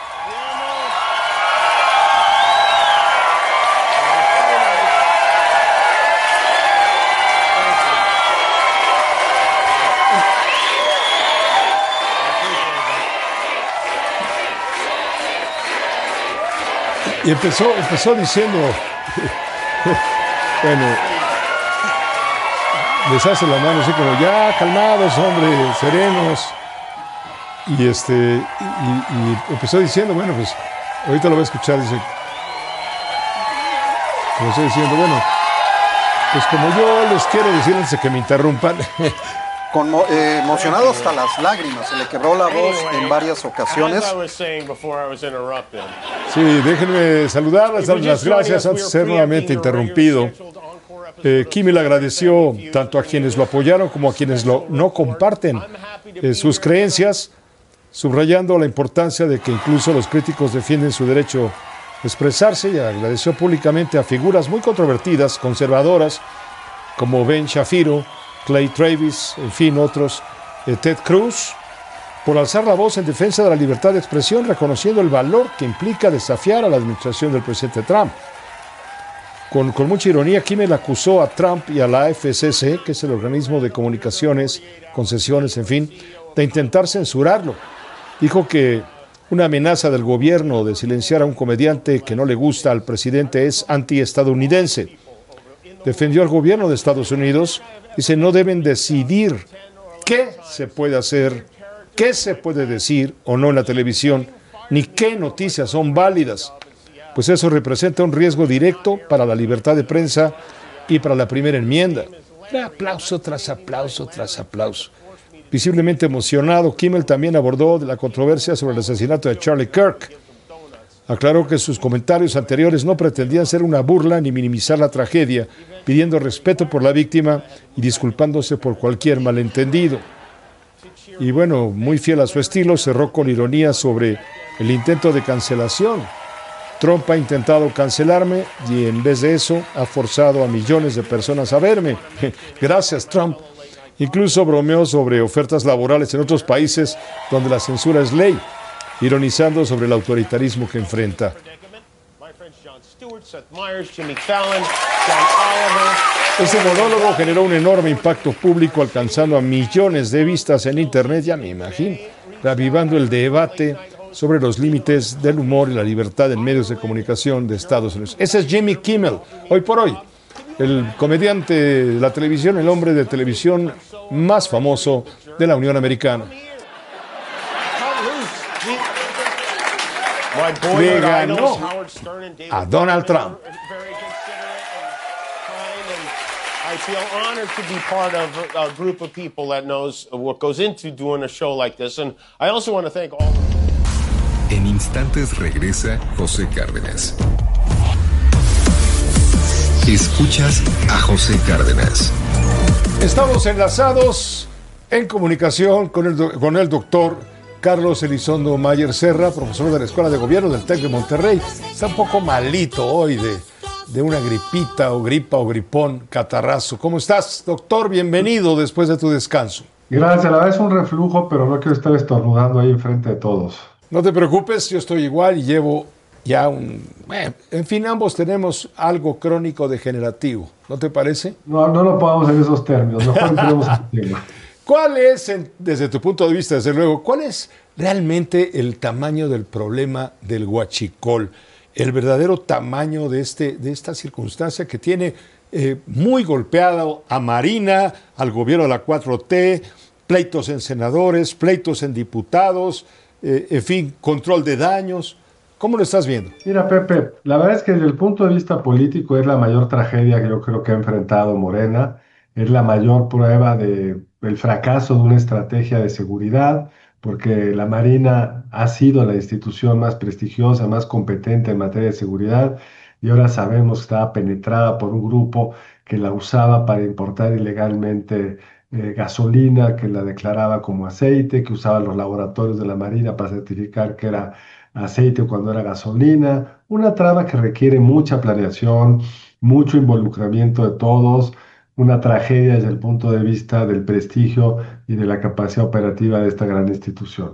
Speaker 3: Y empezó, empezó diciendo, bueno, les hace la mano así como, ya, calmados, hombre, serenos. Y este, y, y empezó diciendo, bueno, pues, ahorita lo voy a escuchar, dice, empezó diciendo, bueno, pues como yo les quiero decir antes de que me interrumpan.
Speaker 6: Conmo eh, emocionado hasta las lágrimas, se le quebró la voz en varias ocasiones.
Speaker 3: Sí, déjenme saludarles, darles las gracias antes de ser nuevamente interrumpido. Eh, Kimmel agradeció tanto a quienes lo apoyaron como a quienes lo, no comparten eh, sus creencias, subrayando la importancia de que incluso los críticos defienden su derecho a expresarse, y agradeció públicamente a figuras muy controvertidas, conservadoras, como Ben Shapiro, Clay Travis, en fin, otros, eh, Ted Cruz, por alzar la voz en defensa de la libertad de expresión, reconociendo el valor que implica desafiar a la administración del presidente Trump. Con, con mucha ironía, Kimmel acusó a Trump y a la F C C, que es el organismo de comunicaciones, concesiones, en fin, de intentar censurarlo. Dijo que una amenaza del gobierno de silenciar a un comediante que no le gusta al presidente es antiestadounidense. Defendió al gobierno de Estados Unidos. Dice, no deben decidir qué se puede hacer, qué se puede decir o no en la televisión, ni qué noticias son válidas, pues eso representa un riesgo directo para la libertad de prensa y para la primera enmienda. Aplauso tras aplauso tras aplauso. Visiblemente emocionado, Kimmel también abordó la controversia sobre el asesinato de Charlie Kirk. Aclaró que sus comentarios anteriores no pretendían ser una burla ni minimizar la tragedia, pidiendo respeto por la víctima y disculpándose por cualquier malentendido. Y bueno, muy fiel a su estilo, cerró con ironía sobre el intento de cancelación. Trump ha intentado cancelarme y en vez de eso ha forzado a millones de personas a verme. Gracias, Trump. Incluso bromeó sobre ofertas laborales en otros países donde la censura es ley, ironizando sobre el autoritarismo que enfrenta. Ese monólogo generó un enorme impacto público, alcanzando a millones de vistas en Internet, ya me imagino, reavivando el debate sobre los límites del humor y la libertad en medios de comunicación de Estados Unidos. Ese es Jimmy Kimmel, hoy por hoy, el comediante de la televisión, el hombre de televisión más famoso de la Unión Americana. Le ganó a Donald Trump.
Speaker 11: I feel honored to be part of a group of people that knows what goes into doing a show like this. And I also want to thank all.
Speaker 2: En instantes regresa José Cárdenas. Escuchas a José Cárdenas.
Speaker 3: Estamos enlazados en comunicación con el, do- con el doctor Carlos Elizondo Mayer Serra, profesor de la Escuela de Gobierno del TEC de Monterrey. Está un poco malito hoy de, de una gripita o gripa o gripón, catarrazo. ¿Cómo estás, doctor? Bienvenido después de tu descanso.
Speaker 12: Gracias, la verdad es un reflujo, pero no quiero estar estornudando ahí enfrente de todos.
Speaker 3: No te preocupes, yo estoy igual y llevo ya un... Bueno, en fin, ambos tenemos algo crónico degenerativo, ¿no te parece?
Speaker 12: No, no lo pongamos en esos términos, mejor entremos en tema.
Speaker 3: ¿Cuál es, en, desde tu punto de vista, desde luego, cuál es realmente el tamaño del problema del huachicol? El verdadero tamaño de, este, de esta circunstancia que tiene eh, muy golpeado a Marina, al gobierno de la cuatro T, pleitos en senadores, pleitos en diputados, eh, en fin, control de daños. ¿Cómo lo estás viendo?
Speaker 12: Mira, Pepe, la verdad es que desde el punto de vista político es la mayor tragedia que yo creo que ha enfrentado Morena, es la mayor prueba de, del fracaso de una estrategia de seguridad, porque la Marina ha sido la institución más prestigiosa, más competente en materia de seguridad, y ahora sabemos que estaba penetrada por un grupo que la usaba para importar ilegalmente eh, gasolina, que la declaraba como aceite, que usaba los laboratorios de la Marina para certificar que era aceite cuando era gasolina. Una trama que requiere mucha planeación, mucho involucramiento de todos, una tragedia desde el punto de vista del prestigio y de la capacidad operativa de esta gran institución.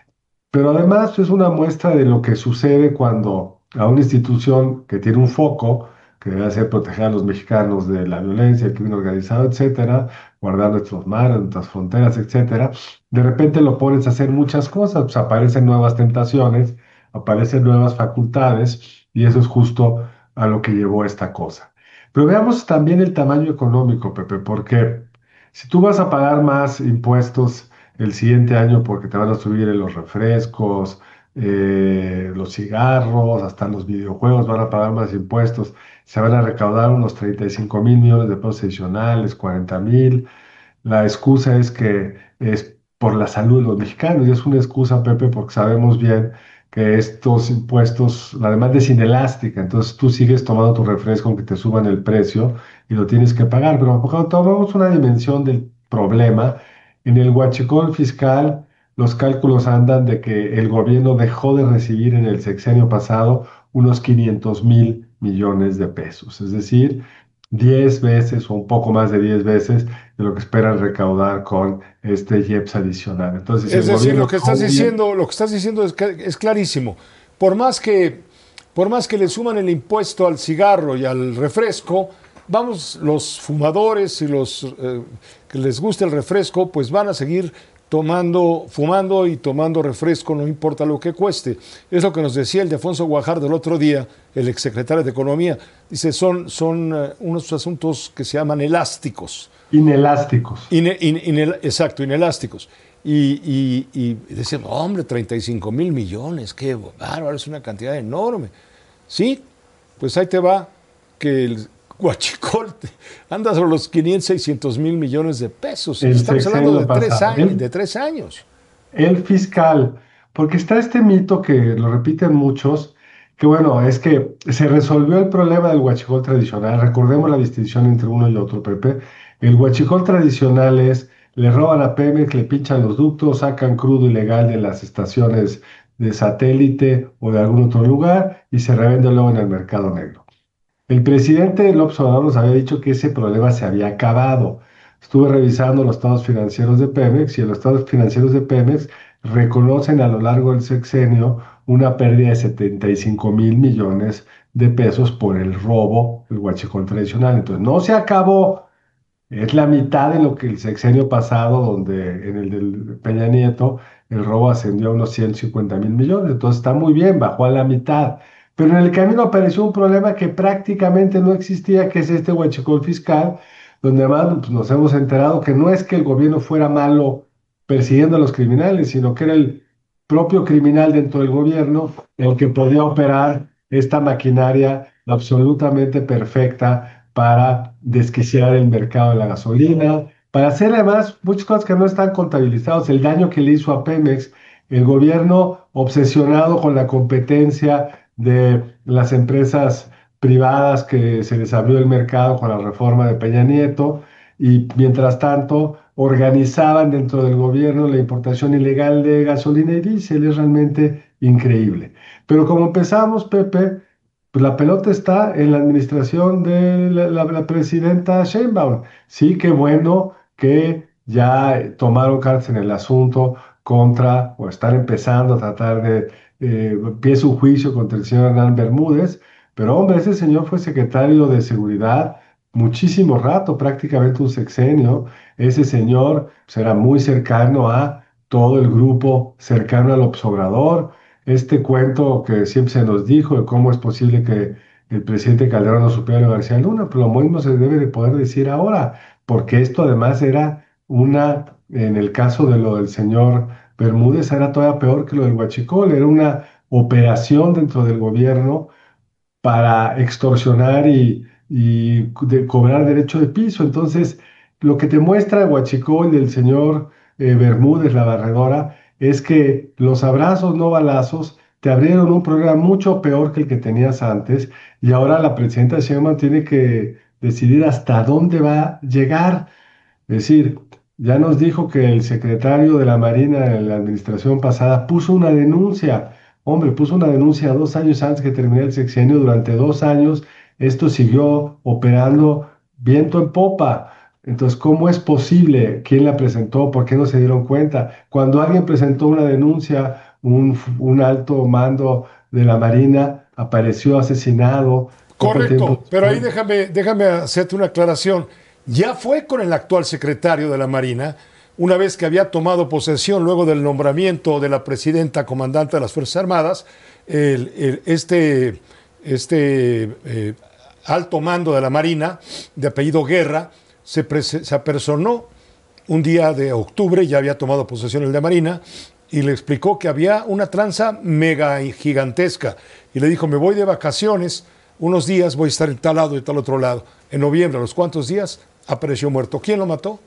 Speaker 12: Pero además es una muestra de lo que sucede cuando a una institución que tiene un foco, que debe ser proteger a los mexicanos de la violencia, el crimen organizado, etcétera, guardar nuestros mares, nuestras fronteras, etcétera, de repente lo pones a hacer muchas cosas, pues aparecen nuevas tentaciones, aparecen nuevas facultades, y eso es justo a lo que llevó esta cosa. Pero veamos también el tamaño económico, Pepe, porque si tú vas a pagar más impuestos el siguiente año porque te van a subir los refrescos, eh, los cigarros, hasta los videojuegos van a pagar más impuestos, se van a recaudar unos treinta y cinco mil millones de pesos adicionales, cuarenta mil. La excusa es que es por la salud de los mexicanos, y es una excusa, Pepe, porque sabemos bien que estos impuestos, la demanda es inelástica, entonces tú sigues tomando tu refresco aunque te suban el precio y lo tienes que pagar. Pero cuando tomamos una dimensión del problema, en el huachicol fiscal los cálculos andan de que el gobierno dejó de recibir en el sexenio pasado unos quinientos mil millones de pesos, es decir, diez veces o un poco más de diez veces de lo que esperan recaudar con este I E P S adicional. Entonces,
Speaker 3: es
Speaker 12: el
Speaker 3: decir, lo que estás
Speaker 12: bien...
Speaker 3: diciendo, lo que estás diciendo es, que es clarísimo. Por más que, por más que le suman el impuesto al cigarro y al refresco, vamos, los fumadores y los eh, que les guste el refresco, pues van a seguir tomando, fumando y tomando refresco, no importa lo que cueste. Es lo que nos decía el Alfonso Guajardo el otro día, el exsecretario de Economía. Dice, son, son uh, unos asuntos que se llaman elásticos.
Speaker 12: Inelásticos.
Speaker 3: Ine, in, inel, exacto, inelásticos. Y, y, y decían, hombre, treinta y cinco mil millones, qué bárbaro, es una cantidad enorme. Sí, pues ahí te va, que el Huachicol anda sobre los quinientos, seiscientos mil millones de pesos.
Speaker 12: El
Speaker 3: Estamos hablando de tres,
Speaker 12: pasado.
Speaker 3: años,
Speaker 12: El,
Speaker 3: de tres años.
Speaker 12: El fiscal, porque está este mito que lo repiten muchos, que bueno, es que se resolvió el problema del huachicol tradicional. Recordemos la distinción entre uno y otro, Pepe. El huachicol tradicional es, le roban a Pemex, le pinchan los ductos, sacan crudo ilegal de las estaciones de satélite o de algún otro lugar y se revende luego en el mercado negro. El presidente López Obrador nos había dicho que ese problema se había acabado. Estuve revisando los estados financieros de Pemex y en los estados financieros de Pemex reconocen a lo largo del sexenio una pérdida de setenta y cinco mil millones de pesos por el robo del huachicol tradicional. Entonces, no se acabó. Es la mitad de lo que el sexenio pasado, donde en el del Peña Nieto el robo ascendió a unos ciento cincuenta mil millones. Entonces, está muy bien, bajó a la mitad. Pero en el camino apareció un problema que prácticamente no existía, que es este huachicol fiscal, donde además pues, nos hemos enterado que no es que el gobierno fuera malo persiguiendo a los criminales, sino que era el propio criminal dentro del gobierno el que podía operar esta maquinaria absolutamente perfecta para desquiciar el mercado de la gasolina, para hacer además muchas cosas que no están contabilizadas, el daño que le hizo a Pemex, el gobierno obsesionado con la competencia de las empresas privadas que se les abrió el mercado con la reforma de Peña Nieto y mientras tanto organizaban dentro del gobierno la importación ilegal de gasolina y diésel. Es realmente increíble. Pero como empezamos, Pepe, pues la pelota está en la administración de la, la, la presidenta Sheinbaum. Sí, qué bueno que ya tomaron cartas en el asunto contra, o están empezando a tratar de eh, empieza un juicio contra el señor Hernán Bermúdez, pero hombre, ese señor fue secretario de Seguridad muchísimo rato, prácticamente un sexenio. Ese señor pues, era muy cercano a todo el grupo cercano al López Obrador. Este cuento que siempre se nos dijo de cómo es posible que el presidente Calderón no supiera lo de García Luna, pues lo mismo se debe de poder decir ahora, porque esto además era una, en el caso de lo del señor Bermúdez, era todavía peor que lo del huachicol, era una operación dentro del gobierno para extorsionar y, y de cobrar derecho de piso. Entonces, lo que te muestra el huachicol del señor eh, Bermúdez, la barredora, es que los abrazos, no balazos, te abrieron un programa mucho peor que el que tenías antes y ahora la presidenta Sheinbaum tiene que decidir hasta dónde va a llegar. Es decir, ya nos dijo que el secretario de la Marina en la administración pasada puso una denuncia. Hombre, puso una denuncia dos años antes que terminara el sexenio. Durante dos años esto siguió operando viento en popa. Entonces, ¿cómo es posible? ¿Quién la presentó? ¿Por qué no se dieron cuenta? Cuando alguien presentó una denuncia, un, un alto mando de la Marina apareció asesinado.
Speaker 3: Correcto, pero ahí déjame, déjame hacerte una aclaración. Ya fue con el actual secretario de la Marina, una vez que había tomado posesión luego del nombramiento de la presidenta comandante de las Fuerzas Armadas, el, el, este, este eh, alto mando de la Marina, de apellido Guerra, se, se apersonó un día de octubre, ya había tomado posesión el de Marina, y le explicó que había una tranza mega gigantesca, y le dijo, me voy de vacaciones, unos días voy a estar en tal lado y tal otro lado. En noviembre, a los cuantos días, apareció muerto. ¿Quién lo mató?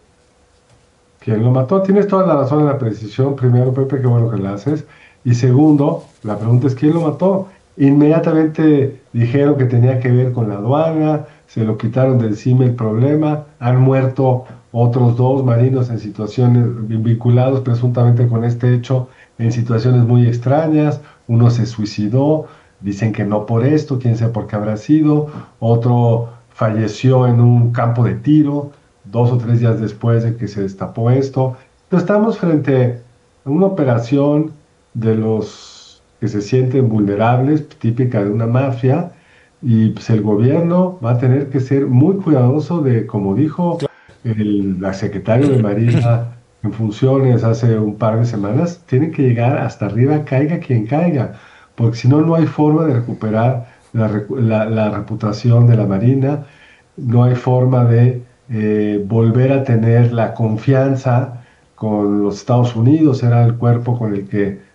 Speaker 12: ¿Quién lo mató? Tienes toda la razón en la precisión. Primero, Pepe, qué bueno que la haces. Y segundo, la pregunta es ¿quién lo mató? Inmediatamente dijeron que tenía que ver con la aduana, se lo quitaron de encima el problema, han muerto otros dos marinos en situaciones vinculados presuntamente con este hecho, en situaciones muy extrañas. Uno se suicidó, dicen que no por esto, quién sabe por qué habrá sido. Otro falleció en un campo de tiro, dos o tres días después de que se destapó esto. Entonces estamos frente a una operación de los que se sienten vulnerables, típica de una mafia, y pues el gobierno va a tener que ser muy cuidadoso de, como dijo el la secretaria de Marina en funciones hace un par de semanas, tienen que llegar hasta arriba, caiga quien caiga, porque si no, no hay forma de recuperar la, la, la reputación de la Marina, no hay forma de eh, volver a tener la confianza con los Estados Unidos. Era el cuerpo con el que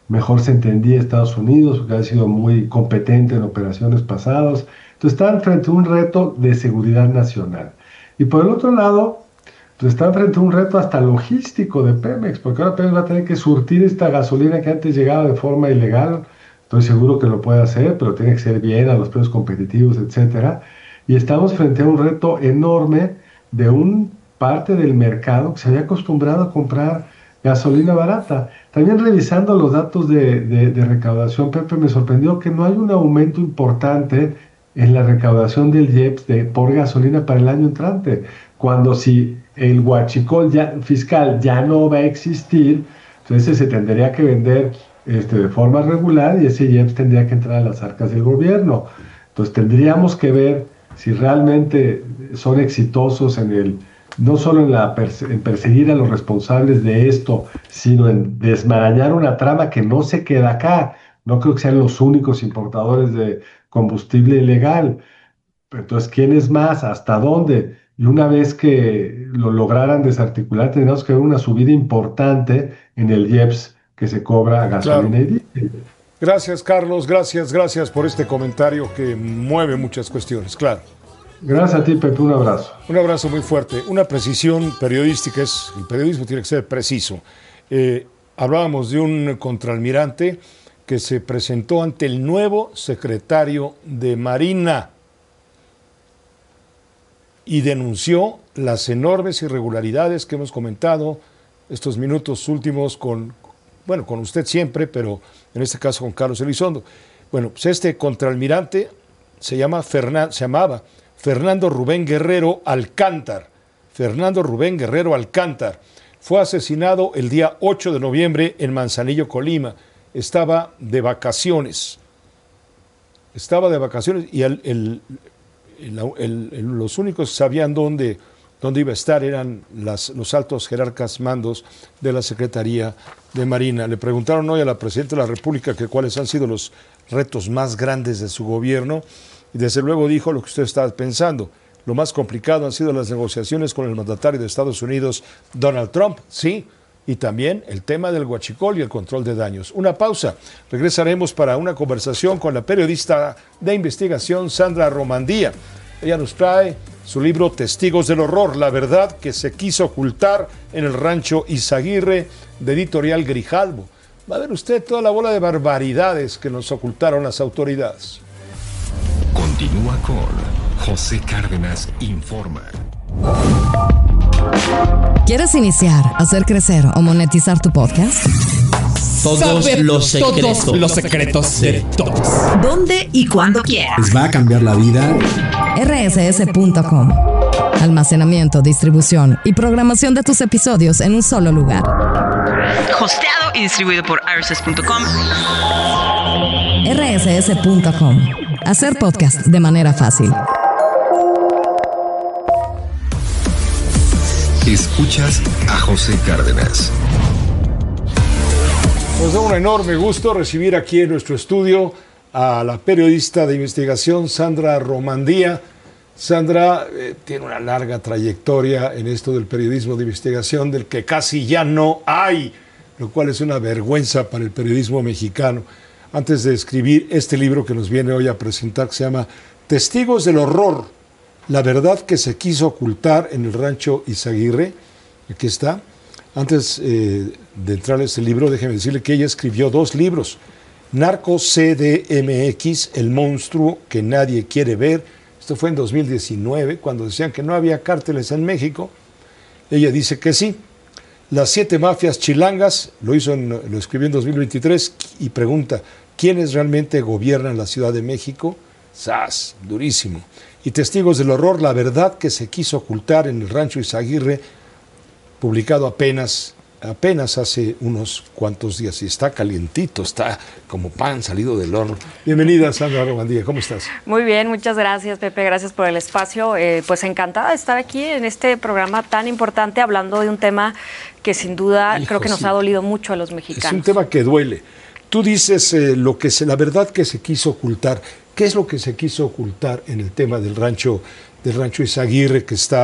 Speaker 12: mejor se entendía Estados Unidos, porque había sido muy competente en operaciones pasadas. Entonces estaban frente a un reto de seguridad nacional. Y por el otro lado, pues están frente a un reto hasta logístico de Pemex, porque ahora Pemex va a tener que surtir esta gasolina que antes llegaba de forma ilegal. Estoy seguro que lo puede hacer, pero tiene que ser bien, a los precios competitivos, etcétera. Y estamos frente a un reto enorme de un parte del mercado que se había acostumbrado a comprar gasolina barata. También revisando los datos de, de, de recaudación, Pepe, me sorprendió que no hay un aumento importante en la recaudación del I E P S de, por gasolina para el año entrante, cuando si el huachicol ya, fiscal ya no va a existir, entonces se tendría que vender este, de forma regular y ese I E P S tendría que entrar a las arcas del gobierno. Entonces tendríamos que ver si realmente son exitosos en el, no solo en, la perse- en perseguir a los responsables de esto, sino en desmarañar una trama que no se queda acá. No creo que sean los únicos importadores de combustible ilegal. Entonces, ¿quién es más? ¿Hasta dónde? Y una vez que lo lograran desarticular, tendríamos que ver una subida importante en el I E P S que se cobra a gasolina
Speaker 3: Claro.
Speaker 12: y diésel.
Speaker 3: Gracias, Carlos. Gracias, gracias por este comentario que mueve muchas cuestiones. Claro.
Speaker 12: Gracias a ti, Pepe. Un abrazo.
Speaker 3: Un abrazo muy fuerte. Una precisión periodística es, el periodismo tiene que ser preciso. Eh, hablábamos de un contraalmirante que se presentó ante el nuevo secretario de Marina y denunció las enormes irregularidades que hemos comentado estos minutos últimos con, bueno, con usted siempre, pero en este caso con Carlos Elizondo. Bueno, pues este contraalmirante se llama Fernan- se llamaba Fernando Rubén Guerrero Alcántar. Fernando Rubén Guerrero Alcántar fue asesinado el día ocho de noviembre en Manzanillo, Colima. Estaba de vacaciones. Estaba de vacaciones y el, el, el, el, el, los únicos que sabían dónde, dónde iba a estar eran las, los altos jerarcas mandos de la Secretaría de Marina. Le preguntaron hoy a la Presidenta de la República que cuáles han sido los retos más grandes de su gobierno y desde luego dijo lo que usted estaba pensando. Lo más complicado han sido las negociaciones con el mandatario de Estados Unidos, Donald Trump, sí, y también el tema del huachicol y el control de daños. Una pausa. Regresaremos para una conversación con la periodista de investigación Sandra Romandía. Ella nos trae su libro Testigos del Horror, la verdad que se quiso ocultar en el rancho Izaguirre, de Editorial Grijalbo. Va a ver usted toda la bola de barbaridades que nos ocultaron las autoridades.
Speaker 2: Continúa con José Cárdenas Informa.
Speaker 5: ¿Quieres iniciar, hacer crecer o monetizar tu podcast?
Speaker 4: Todos
Speaker 13: Saber
Speaker 4: los secretos.
Speaker 13: Todos los secretos de todos.
Speaker 14: ¿Dónde y cuándo quieras?
Speaker 13: Les va a cambiar la vida.
Speaker 5: R S S punto com. Almacenamiento, distribución y programación de tus episodios en un solo lugar.
Speaker 14: Hosteado y distribuido por R S S punto com.
Speaker 5: R S S punto com. Hacer podcast de manera fácil.
Speaker 2: Escuchas a José Cárdenas.
Speaker 3: Nos da un enorme gusto recibir aquí en nuestro estudio a la periodista de investigación Sandra Romandía. Sandra eh, tiene una larga trayectoria en esto del periodismo de investigación, del que casi ya no hay, lo cual es una vergüenza para el periodismo mexicano. Antes de escribir este libro que nos viene hoy a presentar, que se llama Testigos del Horror, la verdad que se quiso ocultar en el rancho Izaguirre, aquí está. Antes eh, de entrar a este libro, déjeme decirle que ella escribió dos libros. Narco C D M X, el monstruo que nadie quiere ver. Esto fue en dos mil diecinueve, cuando decían que no había cárteles en México. Ella dice que sí. Las siete mafias chilangas, lo hizo en, lo escribió en dos mil veintitrés, y pregunta, ¿quiénes realmente gobiernan la Ciudad de México? ¡Sas! Durísimo. Y Testigos del Horror, la verdad que se quiso ocultar en el rancho Izaguirre, publicado apenas, apenas hace unos cuantos días. Y está calientito, está como pan salido del horno. Bienvenida, Sandra Romandía, ¿cómo estás?
Speaker 23: Muy bien, muchas gracias, Pepe, gracias por el espacio. Eh, pues encantada de estar aquí en este programa tan importante, hablando de un tema que sin duda
Speaker 3: Hijo,
Speaker 23: creo que nos
Speaker 3: sí.
Speaker 23: ha dolido mucho a los mexicanos.
Speaker 3: Es un tema que duele. Tú dices eh, lo que se, la verdad que se quiso ocultar. ¿Qué es lo que se quiso ocultar en el tema del rancho, del rancho Izaguirre, que está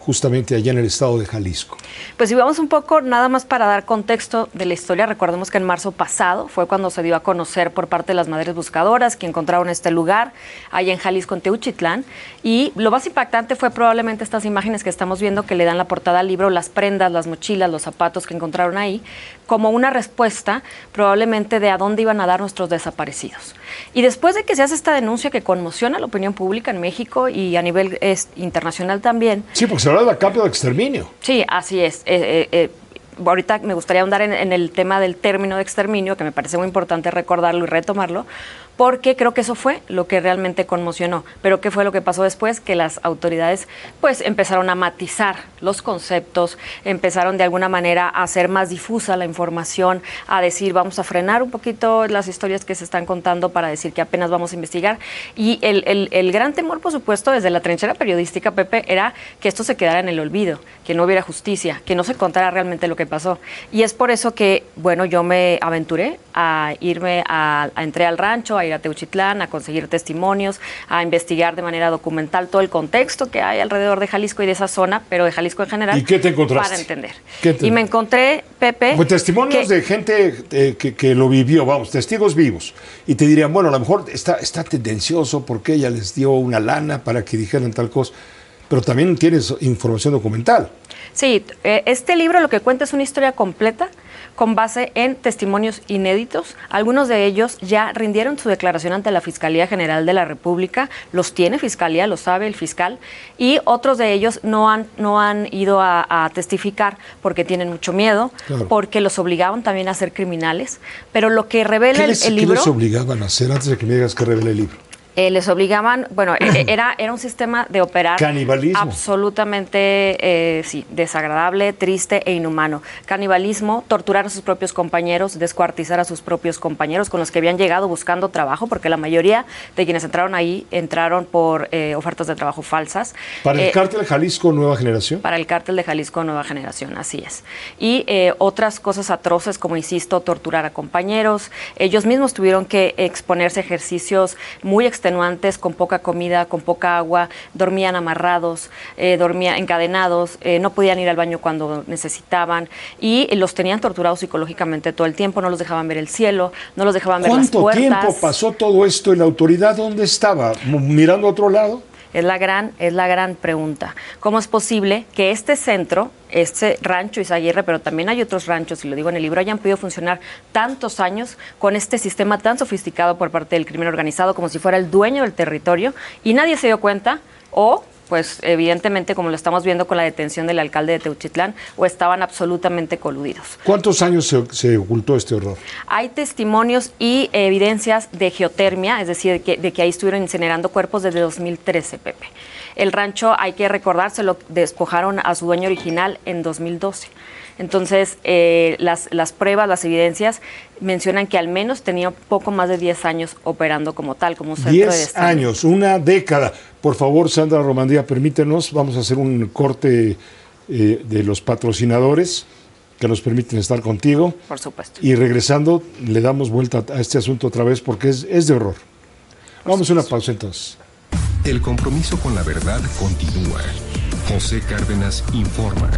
Speaker 3: justamente allá en el estado de Jalisco.
Speaker 23: Pues si vamos un poco, nada más para dar contexto de la historia, recordemos que en marzo pasado fue cuando se dio a conocer por parte de las Madres Buscadoras que encontraron este lugar, allá en Jalisco, en Teuchitlán, y lo más impactante fue probablemente estas imágenes que estamos viendo que le dan la portada al libro, las prendas, las mochilas, los zapatos que encontraron ahí, como una respuesta probablemente de a dónde iban a dar nuestros desaparecidos. Y después de que se hace esta denuncia que conmociona a la opinión pública en México y a nivel es, internacional también.
Speaker 3: Sí, porque se habla de la capa de exterminio.
Speaker 23: Sí, así es. Eh, eh, eh, ahorita me gustaría ahondar en, en el tema del término de exterminio, que me parece muy importante recordarlo y retomarlo, porque creo que eso fue lo que realmente conmocionó. Pero ¿qué fue lo que pasó después? Que las autoridades pues empezaron a matizar los conceptos, empezaron de alguna manera a hacer más difusa la información, a decir vamos a frenar un poquito las historias que se están contando para decir que apenas vamos a investigar. Y el, el, el gran temor, por supuesto, desde la trinchera periodística, Pepe, era que esto se quedara en el olvido, que no hubiera justicia, que no se contara realmente lo que pasó. Y es por eso que, bueno, yo me aventuré a irme, a, a entré al rancho, a ir a Teuchitlán, a conseguir testimonios, a investigar de manera documental todo el contexto que hay alrededor de Jalisco y de esa zona, pero de Jalisco en general.
Speaker 3: ¿Y qué te encontraste?
Speaker 23: Para entender.
Speaker 3: ¿Qué te...
Speaker 23: Y me encontré, Pepe...
Speaker 3: Pues testimonios que... de gente eh, que, que lo vivió, vamos, testigos vivos. Y te dirían, bueno, a lo mejor está, está tendencioso porque ella les dio una lana para que dijeran tal cosa, pero también tienes información documental.
Speaker 23: Sí, este libro lo que cuenta es una historia completa con base en testimonios inéditos. Algunos de ellos ya rindieron su declaración ante la Fiscalía General de la República, los tiene Fiscalía, lo sabe el fiscal, y otros de ellos no han, no han ido a, a testificar porque tienen mucho miedo, claro, porque los obligaban también a ser criminales, pero lo que revela
Speaker 3: les,
Speaker 23: el, el libro...
Speaker 3: ¿Qué les obligaban a hacer antes de que me digas que revela el libro?
Speaker 23: Eh, les obligaban, bueno, era, era un sistema de operar
Speaker 3: canibalismo,
Speaker 23: absolutamente, eh, sí, desagradable, triste e inhumano. Canibalismo, torturar a sus propios compañeros, descuartizar a sus propios compañeros con los que habían llegado buscando trabajo, porque la mayoría de quienes entraron ahí entraron por eh, ofertas de trabajo falsas.
Speaker 3: ¿Para
Speaker 23: eh,
Speaker 3: el cártel Jalisco Nueva Generación?
Speaker 23: Para el cártel de Jalisco Nueva Generación, así es. Y eh, otras cosas atroces, como insisto, torturar a compañeros. Ellos mismos tuvieron que exponerse a ejercicios muy extensos, con poca comida, con poca agua, dormían amarrados, eh, dormían encadenados, eh, no podían ir al baño cuando necesitaban y los tenían torturados psicológicamente todo el tiempo, no los dejaban ver el cielo, no los dejaban ver las puertas.
Speaker 3: ¿Cuánto tiempo pasó todo esto y la autoridad dónde estaba? ¿Mirando a otro lado?
Speaker 23: Es la gran, es la gran pregunta. ¿Cómo es posible que este centro, este rancho Izaguirre, pero también hay otros ranchos, y lo digo en el libro, hayan podido funcionar tantos años con este sistema tan sofisticado por parte del crimen organizado, como si fuera el dueño del territorio, y nadie se dio cuenta, o pues evidentemente, como lo estamos viendo con la detención del alcalde de Teuchitlán, o estaban absolutamente coludidos?
Speaker 3: ¿Cuántos años se, se ocultó este horror?
Speaker 23: Hay testimonios y evidencias de geotermia, es decir, de que, de que ahí estuvieron incinerando cuerpos desde dos mil trece, Pepe. El rancho, hay que recordar, se lo despojaron a su dueño original en dos mil doce. Entonces, eh, las, las pruebas, las evidencias mencionan que al menos tenía poco más de diez años operando como tal, como un centro de
Speaker 3: diez años, una década. Por favor, Sandra Romandía, permítenos, vamos a hacer un corte eh, de los patrocinadores que nos permiten estar contigo.
Speaker 23: Por supuesto.
Speaker 3: Y regresando, le damos vuelta a este asunto otra vez porque es, es de horror. Por vamos supuesto. A una pausa entonces.
Speaker 2: El compromiso con la verdad continúa. José Cárdenas informa.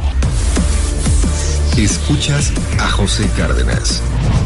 Speaker 2: Escuchas a José Cárdenas.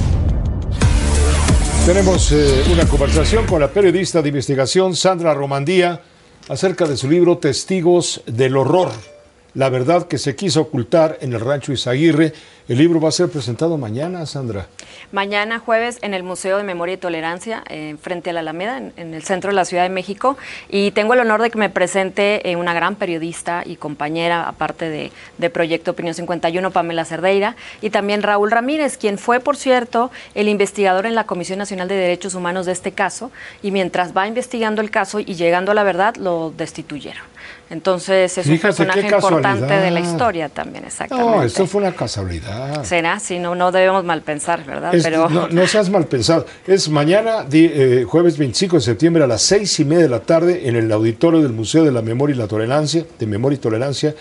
Speaker 3: Tenemos eh, una conversación con la periodista de investigación Sandra Romandía acerca de su libro Testigos del Horror, la verdad que se quiso ocultar en el rancho Izaguirre. El libro va a ser presentado mañana, Sandra.
Speaker 23: Mañana jueves en el Museo de Memoria y Tolerancia, eh, frente a la Alameda, en, en el centro de la Ciudad de México. Y tengo el honor de que me presente eh, una gran periodista y compañera, aparte de, de Proyecto Opinión cincuenta y uno, Pamela Cerdeira, y también Raúl Ramírez, quien fue, por cierto, el investigador en la Comisión Nacional de Derechos Humanos de este caso. Y mientras va investigando el caso y llegando a la verdad, lo destituyeron. Entonces es
Speaker 3: Fíjate,
Speaker 23: un personaje importante de la historia también, exactamente.
Speaker 3: No, esto fue una casualidad.
Speaker 23: Será, si no, no debemos mal pensar, ¿verdad?
Speaker 3: Es,
Speaker 23: Pero
Speaker 3: no, no seas mal pensado. Es mañana, di, eh, jueves veinticinco de septiembre a las seis y media de la tarde en el auditorio del Museo de la Memoria y la Tolerancia, de Memoria y Tolerancia,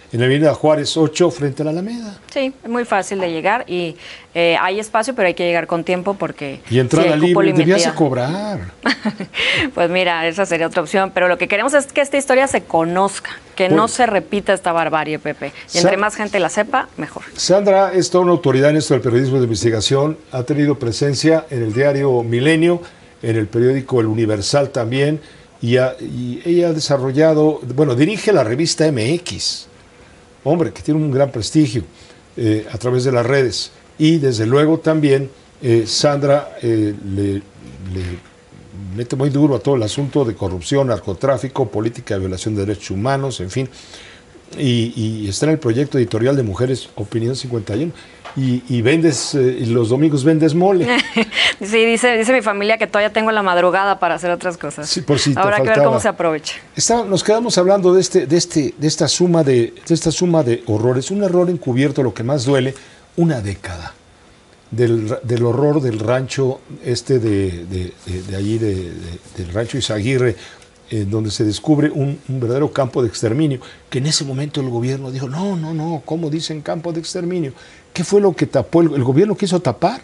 Speaker 3: en la avenida Juárez ocho, frente a la Alameda.
Speaker 23: Sí, es muy fácil de llegar y eh, hay espacio, pero hay que llegar con tiempo porque...
Speaker 3: Y entrada
Speaker 23: sí,
Speaker 3: libre, debías de cobrar.
Speaker 23: Pues mira, esa sería otra opción, pero lo que queremos es que esta historia se conozca, que
Speaker 3: Bueno.
Speaker 23: no se repita esta barbarie, Pepe. Y entre más gente la sepa, mejor.
Speaker 3: Sandra es toda una autoridad en esto del periodismo de investigación, ha tenido presencia en el diario Milenio, en el periódico El Universal también, y, ha, y ella ha desarrollado, bueno, dirige la revista M X, hombre, que tiene un gran prestigio eh, a través de las redes. Y desde luego también eh, Sandra eh, le, le mete muy duro a todo el asunto de corrupción, narcotráfico, política de violación de derechos humanos, en fin. Y, y está en el proyecto editorial de Mujeres Opinión cincuenta y uno. Y, y vendes, eh, y los domingos vendes mole.
Speaker 23: Sí, dice, dice mi familia que todavía tengo la madrugada para hacer otras cosas.
Speaker 3: Sí, por si te
Speaker 23: Habrá que ver
Speaker 3: faltaba.
Speaker 23: cómo se aprovecha.
Speaker 3: Está, nos quedamos hablando de este, de este, de esta suma de, de esta suma de horrores, un error encubierto, lo que más duele, una década del, del horror del rancho este de, de, de, de allí, de, de, del rancho Izaguirre, en donde se descubre un, un verdadero campo de exterminio, que en ese momento el gobierno dijo, no, no, no, ¿cómo dicen campo de exterminio? ¿Qué fue lo que tapó? ¿El, el gobierno quiso tapar?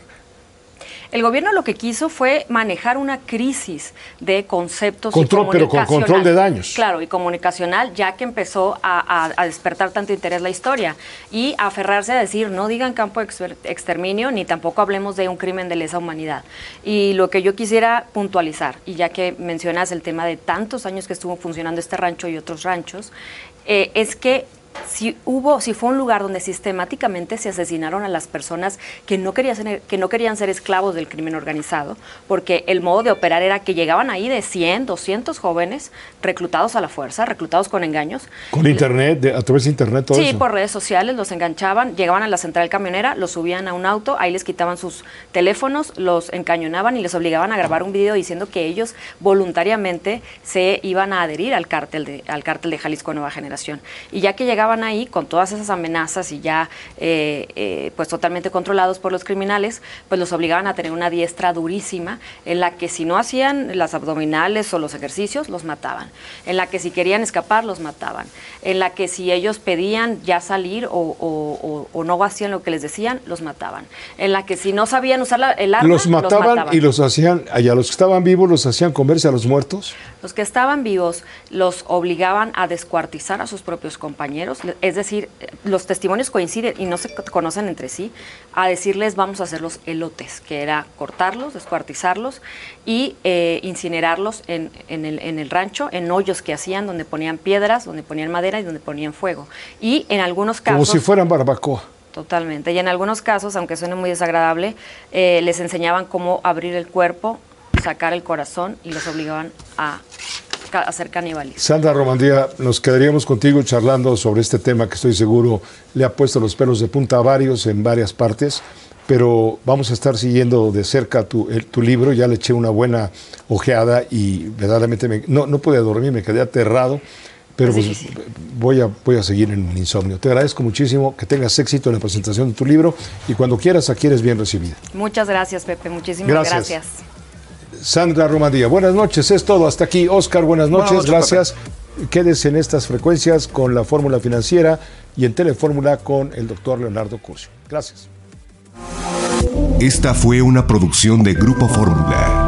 Speaker 23: El gobierno lo que quiso fue manejar una crisis de conceptos
Speaker 3: Control,
Speaker 23: y
Speaker 3: pero con control de daños.
Speaker 23: Claro, y comunicacional, ya que empezó a, a, a despertar tanto interés la historia y a aferrarse a decir, no digan campo de exter- exterminio, ni tampoco hablemos de un crimen de lesa humanidad. Y lo que yo quisiera puntualizar, y ya que mencionas el tema de tantos años que estuvo funcionando este rancho y otros ranchos, eh, es que si hubo, si fue un lugar donde sistemáticamente se asesinaron a las personas que no querían ser, que no querían ser esclavos del crimen organizado, porque el modo de operar era que llegaban ahí de cien, doscientos jóvenes reclutados a la fuerza, reclutados con engaños.
Speaker 3: Con internet, de, a través de internet, todo
Speaker 23: Sí,
Speaker 3: eso.
Speaker 23: por redes sociales, los enganchaban, llegaban a la central camionera, los subían a un auto, ahí les quitaban sus teléfonos, los encañonaban y les obligaban a grabar un video diciendo que ellos voluntariamente se iban a adherir al cártel de, al cártel de Jalisco Nueva Generación. Y ya que llegaban ahí con todas esas amenazas y ya eh, eh, pues totalmente controlados por los criminales, pues los obligaban a tener una diestra durísima en la que si no hacían las abdominales o los ejercicios, los mataban. En la que si querían escapar, los mataban. En la que si ellos pedían ya salir o, o, o, o no hacían lo que les decían, los mataban. En la que si no sabían usar la, el arma,
Speaker 3: Los mataban,
Speaker 23: los mataban.
Speaker 3: y los hacían, y a los que estaban vivos los hacían comerse a los muertos.
Speaker 23: Los que estaban vivos los obligaban a descuartizar a sus propios compañeros, es decir, los testimonios coinciden y no se conocen entre sí, a decirles vamos a hacer los elotes, que era cortarlos, descuartizarlos y eh, incinerarlos en, en, el, en el rancho, en hoyos que hacían donde ponían piedras, donde ponían madera y donde ponían fuego. Y en algunos casos...
Speaker 3: Como si fueran barbacoa.
Speaker 23: Totalmente. Y en algunos casos, aunque suene muy desagradable, eh, les enseñaban cómo abrir el cuerpo, sacar el corazón y los obligaban a ca- hacer canibalismo.
Speaker 3: Sandra Romandía, nos quedaríamos contigo charlando sobre este tema que estoy seguro le ha puesto los pelos de punta a varios en varias partes, pero vamos a estar siguiendo de cerca tu, el- tu libro. Ya le eché una buena ojeada y verdaderamente me- no, no pude dormir, me quedé aterrado, pero
Speaker 23: Es
Speaker 3: pues,
Speaker 23: difícil.
Speaker 3: voy, a, voy a seguir en el insomnio. Te agradezco muchísimo, que tengas éxito en la presentación de tu libro y cuando quieras aquí eres bien recibida.
Speaker 23: Muchas gracias, Pepe. Muchísimas
Speaker 3: Gracias.
Speaker 23: gracias.
Speaker 3: Sandra Romandía, buenas noches, es todo, hasta aquí. Oscar, buenas noches,
Speaker 6: Buenas noches,
Speaker 3: gracias. Quédese en estas frecuencias con la Fórmula Financiera y en Telefórmula con el doctor Leonardo Curcio. Gracias.
Speaker 2: Esta fue una producción de Grupo Fórmula.